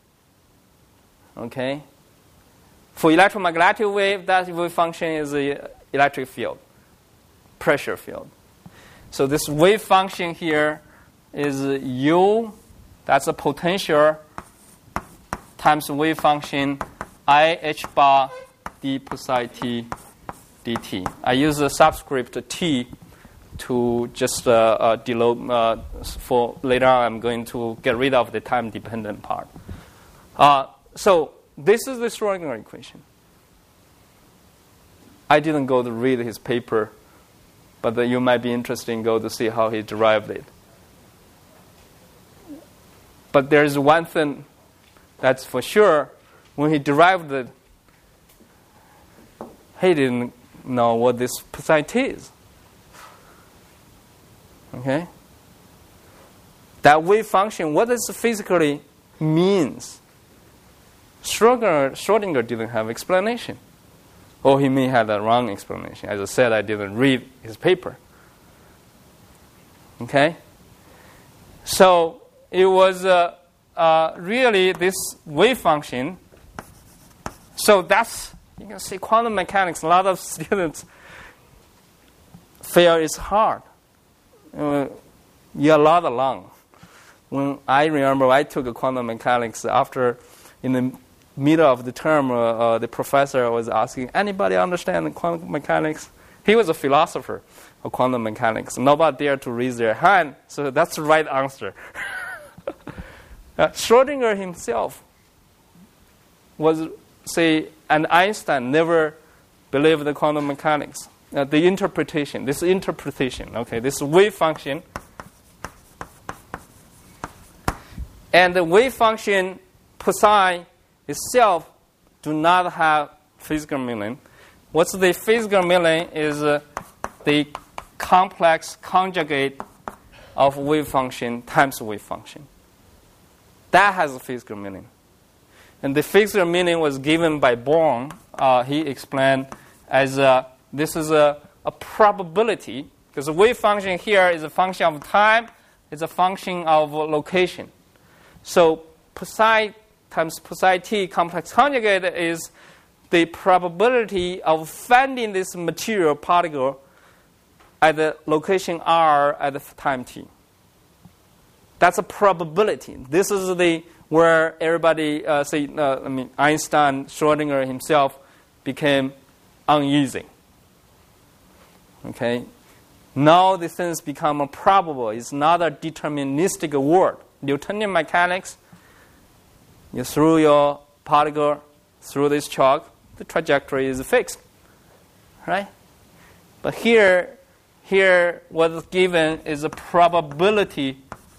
Okay? For electromagnetic wave, that wave function is the electric field, pressure field. So this wave function here is U, that's a potential, times wave function I h bar d cosine t dt. I use the subscript t to just denote, for later on I'm going to get rid of the time-dependent part. So this is the Schrödinger equation. I didn't go to read his paper, but you might be interested in go to see how he derived it. But there's one thing that's for sure. When he derived it, he didn't know what this cosine t is. Okay? That wave function, what does it physically means? Schrödinger didn't have explanation. Or he may have the wrong explanation. As I said, I didn't read his paper. Okay? So it was really this wave function. So that's, you can see quantum mechanics, a lot of students feel it's hard. You're not alone. When I remember I took quantum mechanics after, in the middle of the term, the professor was asking, anybody understand quantum mechanics? He was a philosopher of quantum mechanics. Nobody dared to raise their hand, so that's the right answer. Schrödinger himself was, and Einstein never believed in quantum mechanics. The interpretation, okay, this wave function. And the wave function cosine itself do not have physical meaning. What's the physical meaning is the complex conjugate of wave function times wave function. That has a physical meaning. And the physical meaning was given by Born. He explained as this is a probability, because the wave function here is a function of time, it's a function of location. So psi times psi t complex conjugate is the probability of finding this material particle at the location r at the time t. That's a probability. This is where everybody, Einstein, Schrödinger himself became uneasy. Okay? Now the things become probable. It's not a deterministic world. Newtonian mechanics, you throw your particle through this chalk, the trajectory is fixed. Right? But here what's given is a probability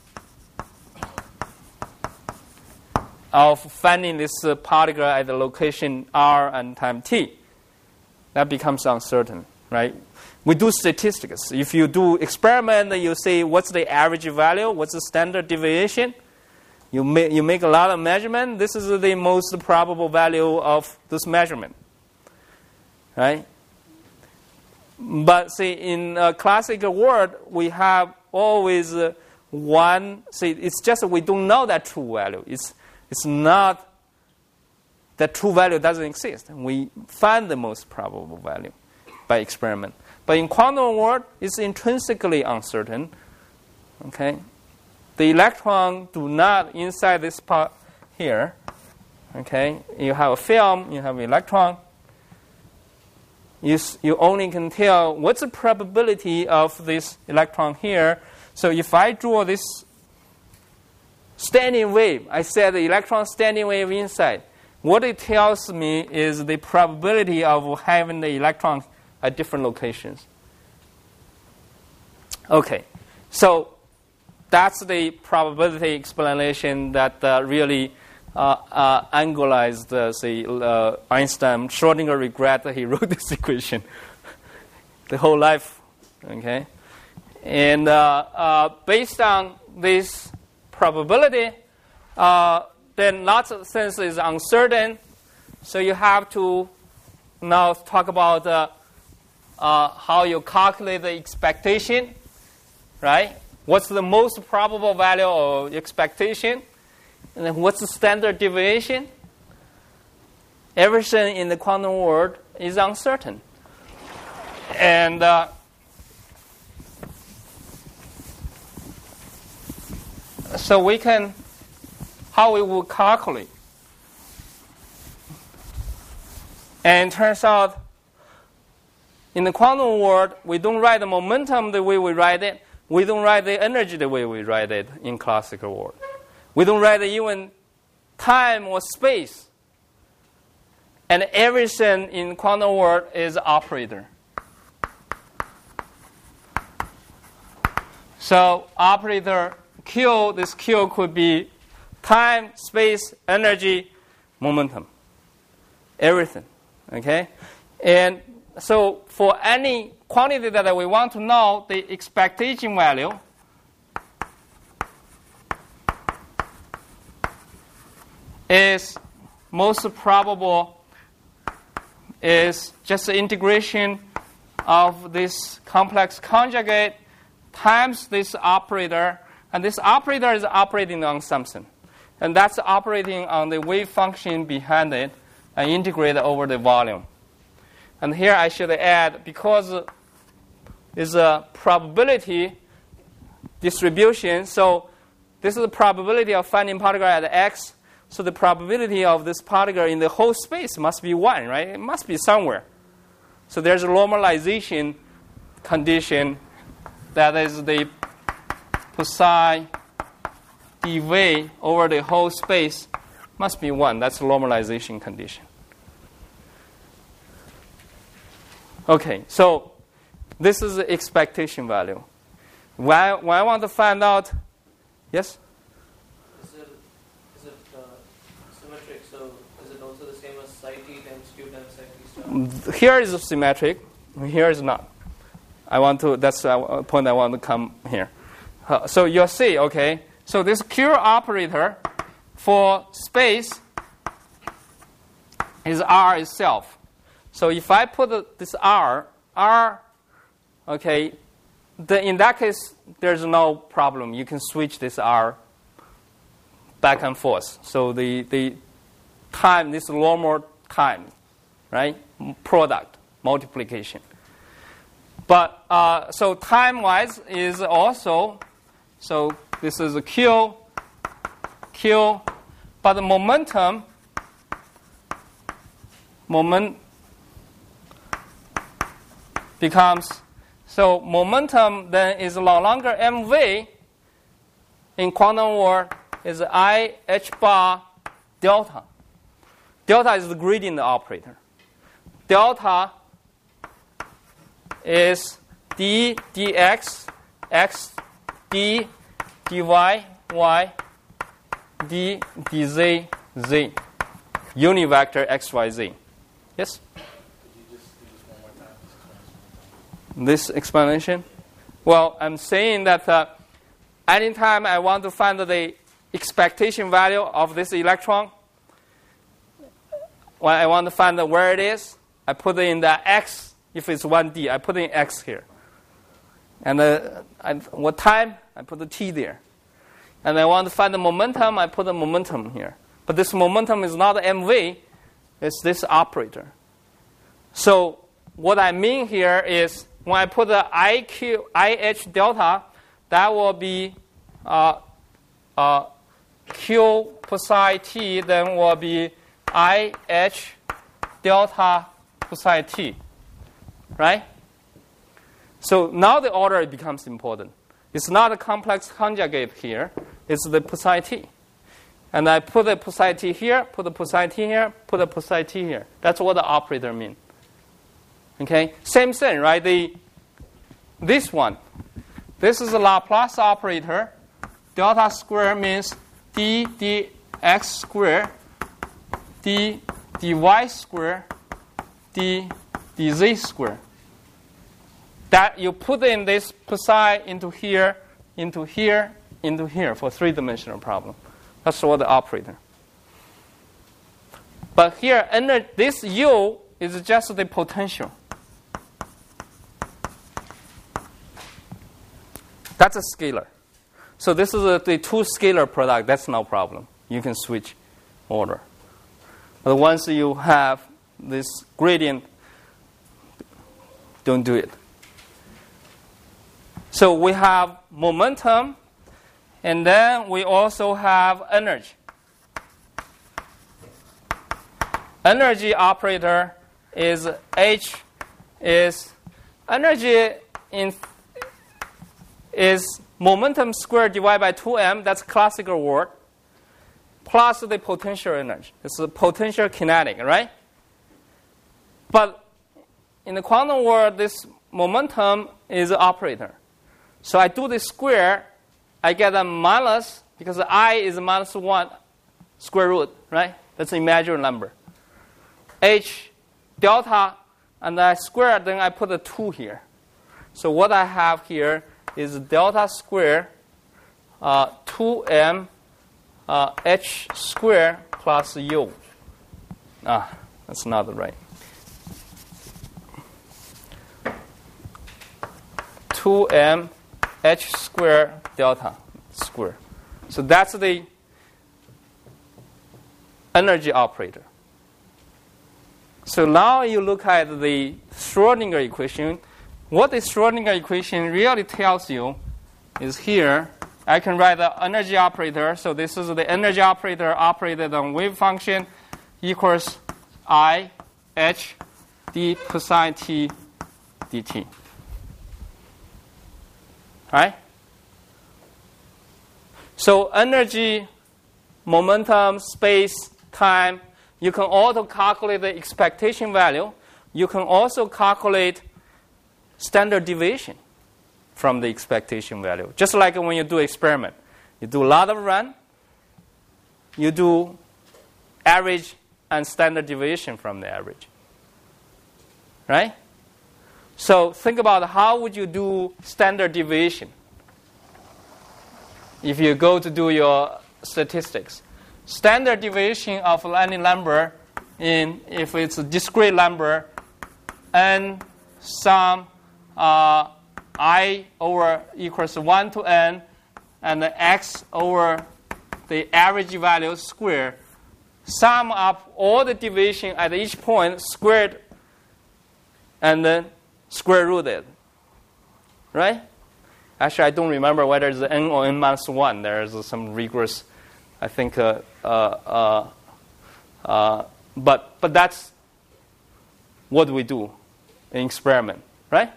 of finding this particle at the location r and time t. That becomes uncertain, right? We do statistics. If you do experiment, you say what's the average value, what's the standard deviation. You make a lot of measurement. This is the most probable value of this measurement, right? But see, in a classical world, we have always one. See, it's just we don't know that true value. It's not that true value doesn't exist. We find the most probable value by experiment. But in quantum world, it's intrinsically uncertain. Okay, the electron do not inside this part here. Okay, you have a film, you have an electron. You only can tell what's the probability of this electron here. So if I draw this standing wave, I said the electron standing wave inside. What it tells me is the probability of having the electron at different locations. Okay, so that's the probability explanation that really angulized Einstein. Schrödinger regret that he wrote this equation the whole life. Okay, and based on this probability, then lots of things is uncertain. So you have to now talk about how you calculate the expectation, right? What's the most probable value of expectation? And then what's the standard deviation? Everything in the quantum world is uncertain. And so we can, how we will calculate. And it turns out, in the quantum world, we don't write the momentum the way we write it. We don't write the energy the way we write it in classical world. We don't write even time or space. And everything in quantum world is operator. So operator Q, this Q could be time, space, energy, momentum. Everything. Okay? And so for any quantity that we want to know, the expectation value is most probable is just the integration of this complex conjugate times this operator. And this operator is operating on something. And that's operating on the wave function behind it and integrate over the volume. And here I should add, because it's a probability distribution, so this is the probability of finding particle at x. So the probability of this particle in the whole space must be 1, right? It must be somewhere. So there's a normalization condition that is the psi dv over the whole space must be 1. That's a normalization condition. Okay, so this is the expectation value. When I want to find out, yes? Is it symmetric? So is it also the same as psi t times q times psi t star? Here is symmetric. Here is not. That's a point I want to come here. So you'll see, okay. So this Q operator for space is R itself. So if I put this R okay, then in that case, there's no problem. You can switch this R back and forth. So the time, this normal time, right? Product, multiplication. But so time-wise is also, so this is a Q, but the moment becomes, so momentum then is no longer mv in quantum world, is I h bar delta. Delta is the gradient operator. Delta is d dx x d dy y d dz z, unit vector x y z. Yes? Could you just do this one more time? This explanation? Well, I'm saying that anytime I want to find the expectation value of this electron, when I want to find where it is, I put it in the x. If it's 1D, I put in x here. And what time? I put the t there. And I want to find the momentum, I put the momentum here. But this momentum is not mv, it's this operator. So what I mean here is when I put the IH delta, that will be Q psi t, then will be IH delta psi t. Right? So now the order becomes important. It's not a complex conjugate here. It's the psi t. And I put the psi t here, put the psi t here, put the psi t here. That's what the operator means. Okay? Same thing, right? This one. This is the Laplace operator. Delta square means d dx square, d dy square, d dz square. That you put in this psi into here, into here, into here for three-dimensional problem. That's what the operator. But here, this U is just the potential. That's a scalar. So this is the two scalar product. That's no problem. You can switch order. But once you have this gradient, don't do it. So we have momentum, and then we also have energy. Energy operator is H is energy is momentum squared divided by 2m. That's classical word. Plus the potential energy. It's the potential kinetic, right? But in the quantum world, this momentum is an operator. So I do the square, I get a minus, because I is minus 1 square root, right? That's an imaginary number. H delta, and I square, then I put a 2 here. So what I have here is delta square 2m h square plus u. That's not right. 2m h square delta square. So that's the energy operator. So now you look at the Schrodinger equation. What the Schrodinger equation really tells you is here. I can write the energy operator. So this is the energy operator operated on wave function equals I h d psi t dt. Right? So energy, momentum, space, time, you can also calculate the expectation value. You can also calculate standard deviation from the expectation value. Just like when you do experiment. You do a lot of run, you do average and standard deviation from the average. Right? So think about how would you do standard deviation if you go to do your statistics. Standard deviation of any number, if it's a discrete number, n some I over equals 1 to n, and the x over the average value squared. Sum up all the deviation at each point, squared, and then square rooted. Right? Actually, I don't remember whether it's n or n minus 1. There's some rigorous, I think, but that's what we do in experiment, right?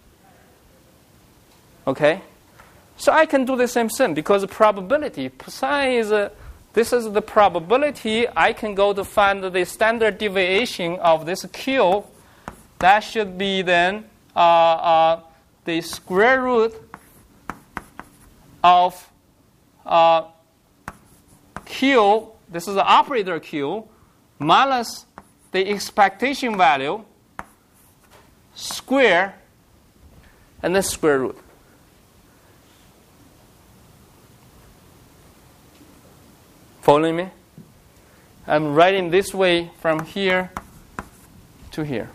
Okay? So I can do the same thing because probability, psi is this is the probability. I can go to find the standard deviation of this Q. That should be then the square root of Q, this is the operator Q, minus the expectation value, square, and then square root. Following me? I'm writing this way from here to here.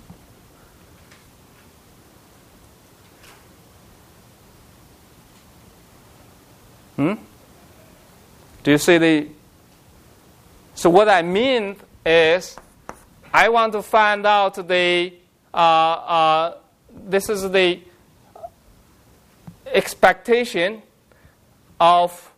Do you see the... So what I mean is I want to find out the... this is the expectation of...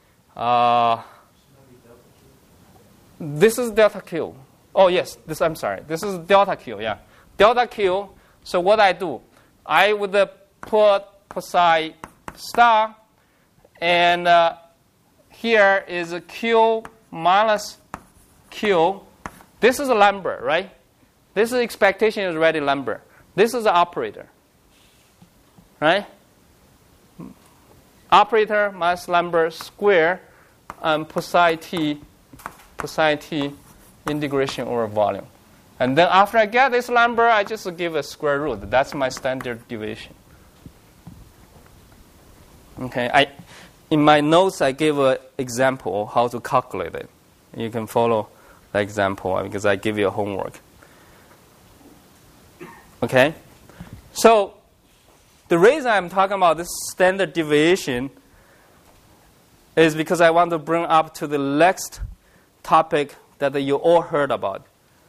this is delta Q. Oh, yes. I'm sorry. This is delta Q, yeah. Delta Q. So what I do, I would put psi star, and here is Q minus Q. This is a Lambert, right? This is expectation is already Lambert. This is the operator, right? Operator minus Lambert square and psi t integration over volume. And then after I get this Lambert, I just give a square root. That's my standard deviation. Okay, in my notes, I gave an example of how to calculate it. You can follow the example because I give you a homework. Okay? So, the reason I'm talking about this standard deviation is because I want to bring up to the next topic that you all heard about.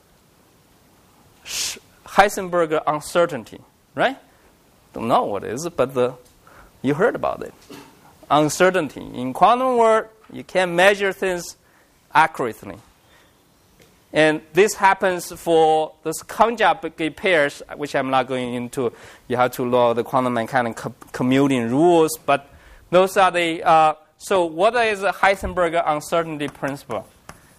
Heisenberg uncertainty, right? Don't know what it is, but you heard about it. Uncertainty. In quantum world, you can't measure things accurately. And this happens for those conjugate pairs, which I'm not going into. You have to know the quantum mechanics commuting rules, but those are the... so what is the Heisenberg uncertainty principle?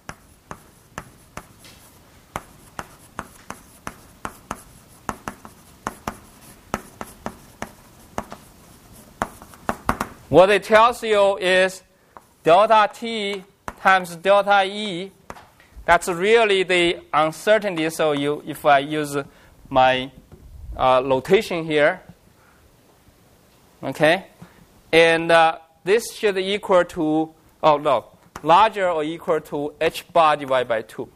What it tells you is delta t times delta E. That's really the uncertainty. So if I use my notation here, okay, and this should equal to, larger or equal to h bar divided by 2.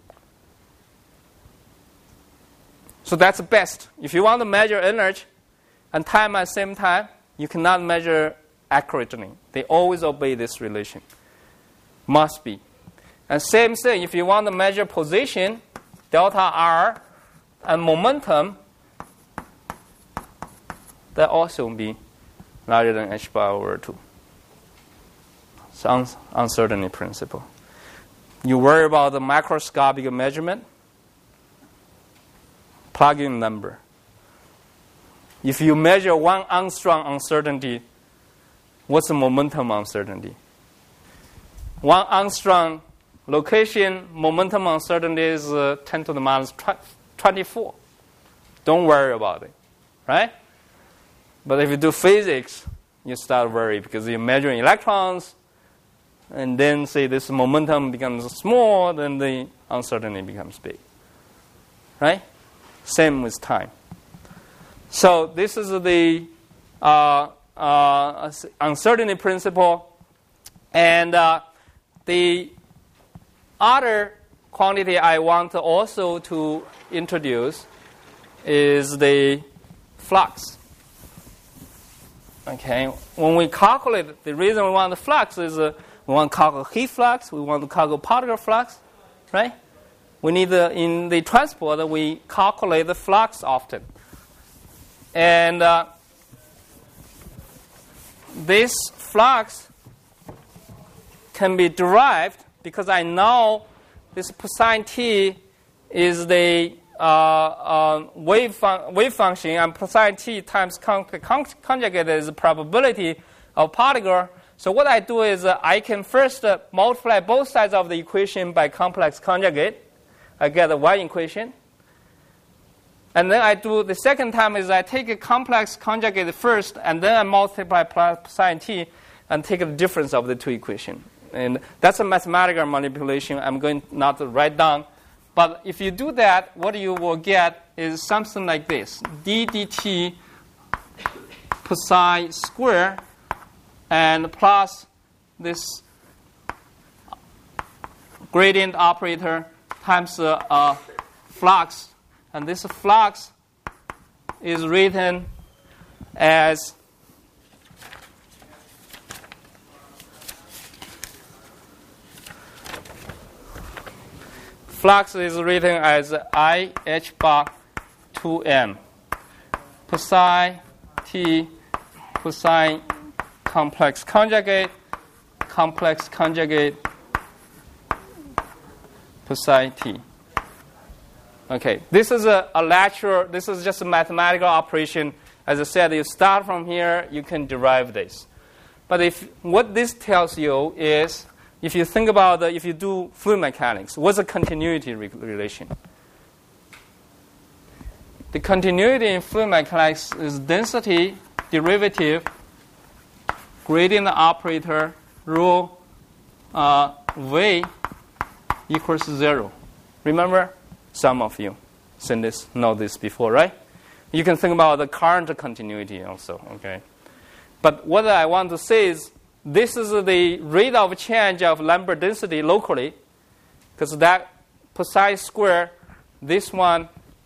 So that's best. If you want to measure energy and time at the same time, you cannot measure accurately. They always obey this relation. Must be. And same thing, if you want to measure position, delta R, and momentum, that also will be larger than h bar over 2. Sounds uncertainty principle. You worry about the macroscopic measurement, plug in number. If you measure 1 angstrom uncertainty, what's the momentum uncertainty? 1 angstrom location momentum uncertainty is 10 to the minus 24. Don't worry about it, right? But if you do physics, you start worrying because you're measuring electrons, and then say this momentum becomes small, then the uncertainty becomes big, right? Same with time. So this is the uncertainty principle, and the other quantity I want also to introduce is the flux. Okay, when we calculate, the reason we want the flux is we want to calculate heat flux, we want to calculate particle flux, right? We need in the transport, we calculate the flux often. And this flux can be derived because I know this cosine t is the wave function, and cosine t times conjugate is the probability of particle. So what I do is I can first multiply both sides of the equation by complex conjugate. I get one equation. And then I do the second time is I take a complex conjugate first, and then I multiply cosine t and take the difference of the two equations. And that's a mathematical manipulation I'm going not to write down. But if you do that, what you will get is something like this. d dt cosine square and plus this gradient operator times flux. And this flux is written as I h bar 2m cosine t cosine complex conjugate cosine t. Okay, this is a lateral, this is just a mathematical operation. As I said, you start from here, you can derive this. But what this tells you is, if you think about if you do fluid mechanics, what's the continuity relation? The continuity in fluid mechanics is density derivative gradient operator rho v equals 0. Remember? Some of you know this before, right? You can think about the current continuity also, okay? But what I want to say is this is the rate of change of Lambert density locally, because that cosine square, this one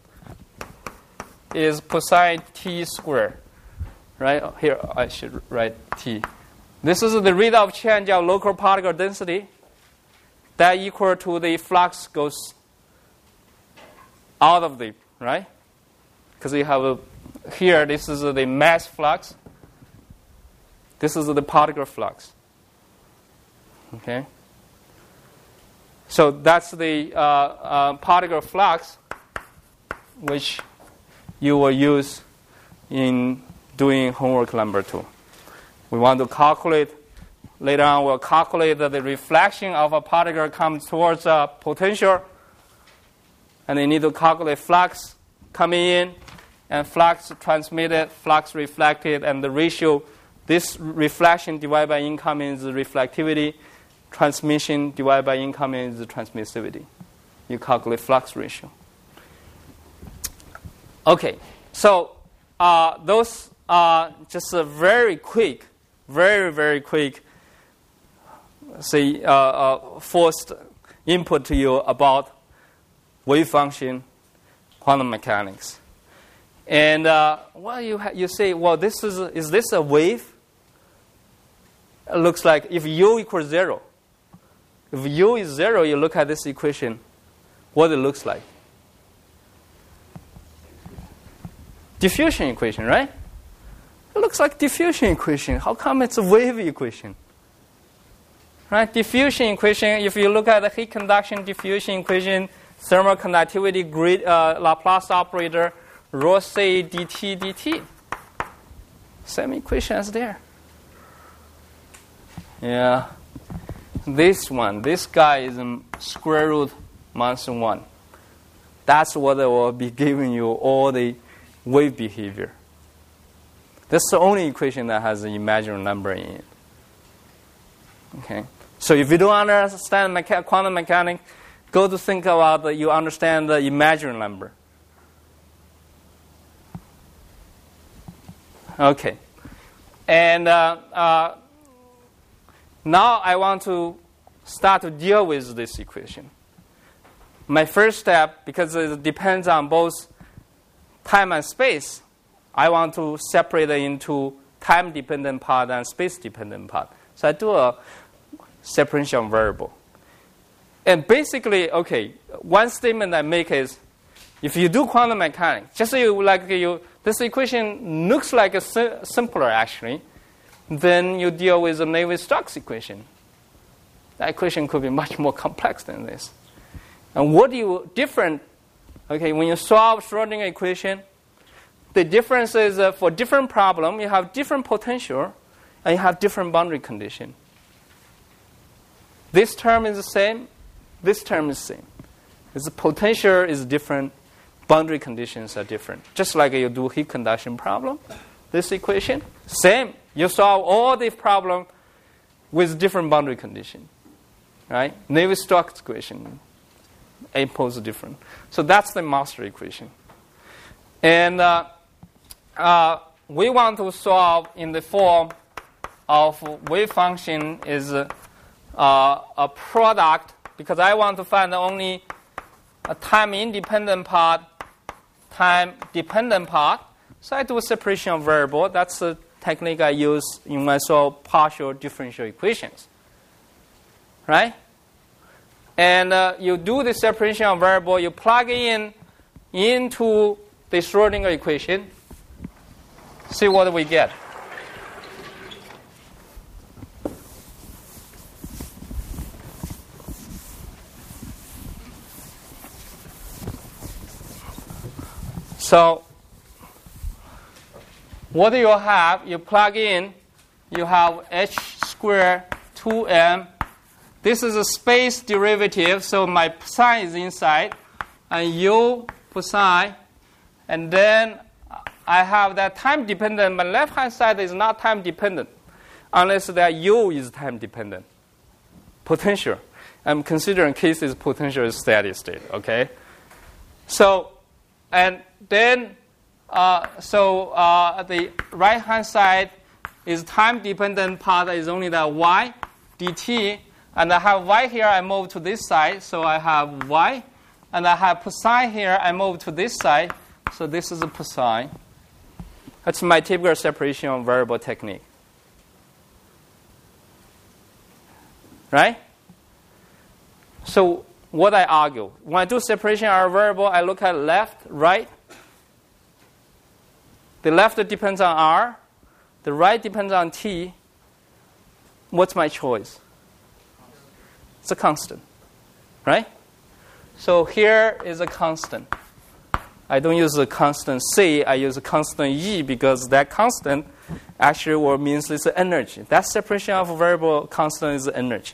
is cosine t square, right? Here I should write t. This is the rate of change of local particle density that equal to the flux goes out of the, right? Because we have here, this is the mass flux. This is the particle flux. Okay? So that's the particle flux which you will use in doing homework number 2. We want to calculate, later on we'll calculate that the reflection of a particle comes towards a potential. And they need to calculate flux coming in, and flux transmitted, flux reflected, and the ratio, this reflection divided by incoming is the reflectivity, transmission divided by incoming is the transmissivity. You calculate flux ratio. Okay, so those are just a very quick, very quick, say, forced input to you about wave function, quantum mechanics. And well, you say, well, is this a wave? It looks like if u equals 0. If u is 0, you look at this equation, what it looks like. Diffusion equation, right? It looks like diffusion equation. How come it's a wave equation? Right? Diffusion equation, if you look at the heat conduction diffusion equation, thermal conductivity grid Laplace operator, rho c dt dt. Same equation as there. Yeah. This guy is square root minus 1. That's what I will be giving you all the wave behavior. That's the only equation that has an imaginary number in it. Okay. So if you don't understand quantum mechanics, go to think about that you understand the imaginary number. Okay. And now I want to start to deal with this equation. My first step, because it depends on both time and space, I want to separate it into time-dependent part and space-dependent part. So I do a separation variable. And basically, okay, one statement I make is, if you do quantum mechanics, just so this equation looks like a simpler actually, then you deal with the Navier-Stokes equation. That equation could be much more complex than this. And what different, okay, when you solve Schrodinger equation, the difference is for different problem, you have different potential, and you have different boundary condition. This term is the same, this term is the same. The potential is different, boundary conditions are different. Just like you do heat conduction problem, this equation, same. You solve all these problems with different boundary condition, right? Navier-Stokes equation imposes different. So that's the master equation. And we want to solve in the form of wave function is a product, because I want to find only a time-independent part, time-dependent part. So I do a separation of variable. That's the technique I use when I solve partial differential equations, right? And you do the separation of variable. You plug into the Schrodinger equation. See what we get. So what do you have? You plug in, you have h squared 2m. This is a space derivative, so my psi is inside, and u psi, and then I have that time dependent, but left hand side is not time dependent, unless that u is time dependent. Potential. I'm considering cases potential is steady state, okay? So, and then, the right hand side is time dependent part is only the y dt, and I have y here, I move to this side, so I have y, and I have psi here, I move to this side, so this is a psi. That's my typical separation of variable technique. Right? So what I argue, when I do separation of variable, I look at left, right. The left depends on r. The right depends on t. What's my choice? It's a constant. Right? So here is a constant. I don't use a constant C, I use a constant E, because that constant actually means it's energy. That separation of variable constant is energy.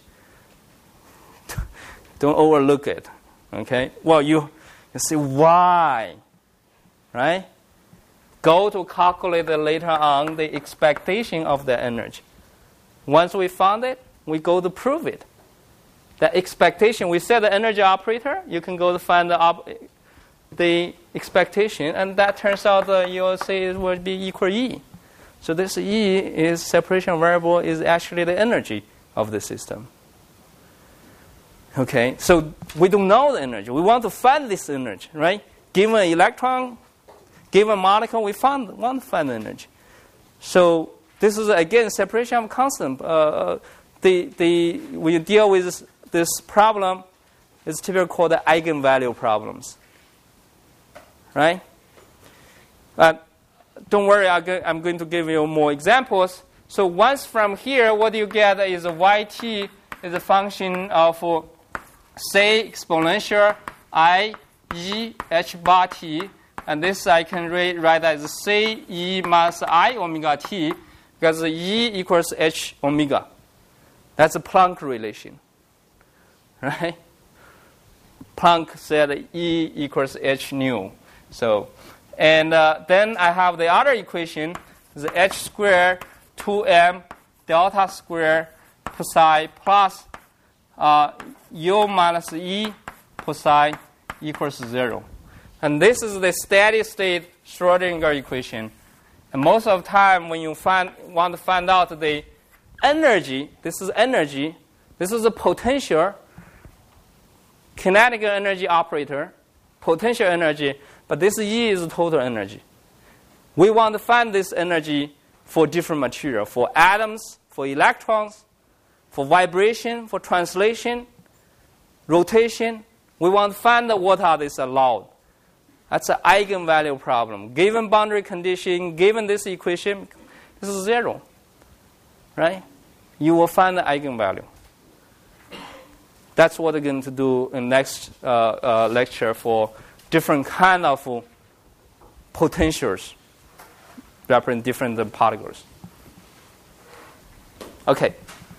Don't overlook it. Okay? Well, you see why, right? Go to calculate later on the expectation of the energy. Once we found it, we go to prove it. The expectation, we set the energy operator, you can go to find the expectation, and that turns out you'll say it will be equal E. So this E is separation variable is actually the energy of the system. Okay, so we don't know the energy. We want to find this energy, right? Given an electron, given a molecule, we want to find the energy. So this is again separation of constant. We deal with this problem is typically called the eigenvalue problems. Right? Don't worry, I'm going to give you more examples. So once from here, what you get is a yt is a function of say exponential I e h bar t, and this I can write as c e minus I omega t, because E equals h omega. That's a Planck relation. Right? Planck said E equals h nu. So, and then I have the other equation, the h squared 2m delta squared psi plus u minus e psi equals 0. And this is the steady state Schrodinger equation. And most of the time when you want to find out the energy, this is a potential, kinetic energy operator, potential energy, but this E is total energy. We want to find this energy for different material, for atoms, for electrons, for vibration, for translation, rotation. We want to find out what are these allowed. That's an eigenvalue problem. Given boundary condition, given this equation, this is 0. Right? You will find the eigenvalue. That's what we're going to do in next lecture for different kind of potentials representing different particles. Okay.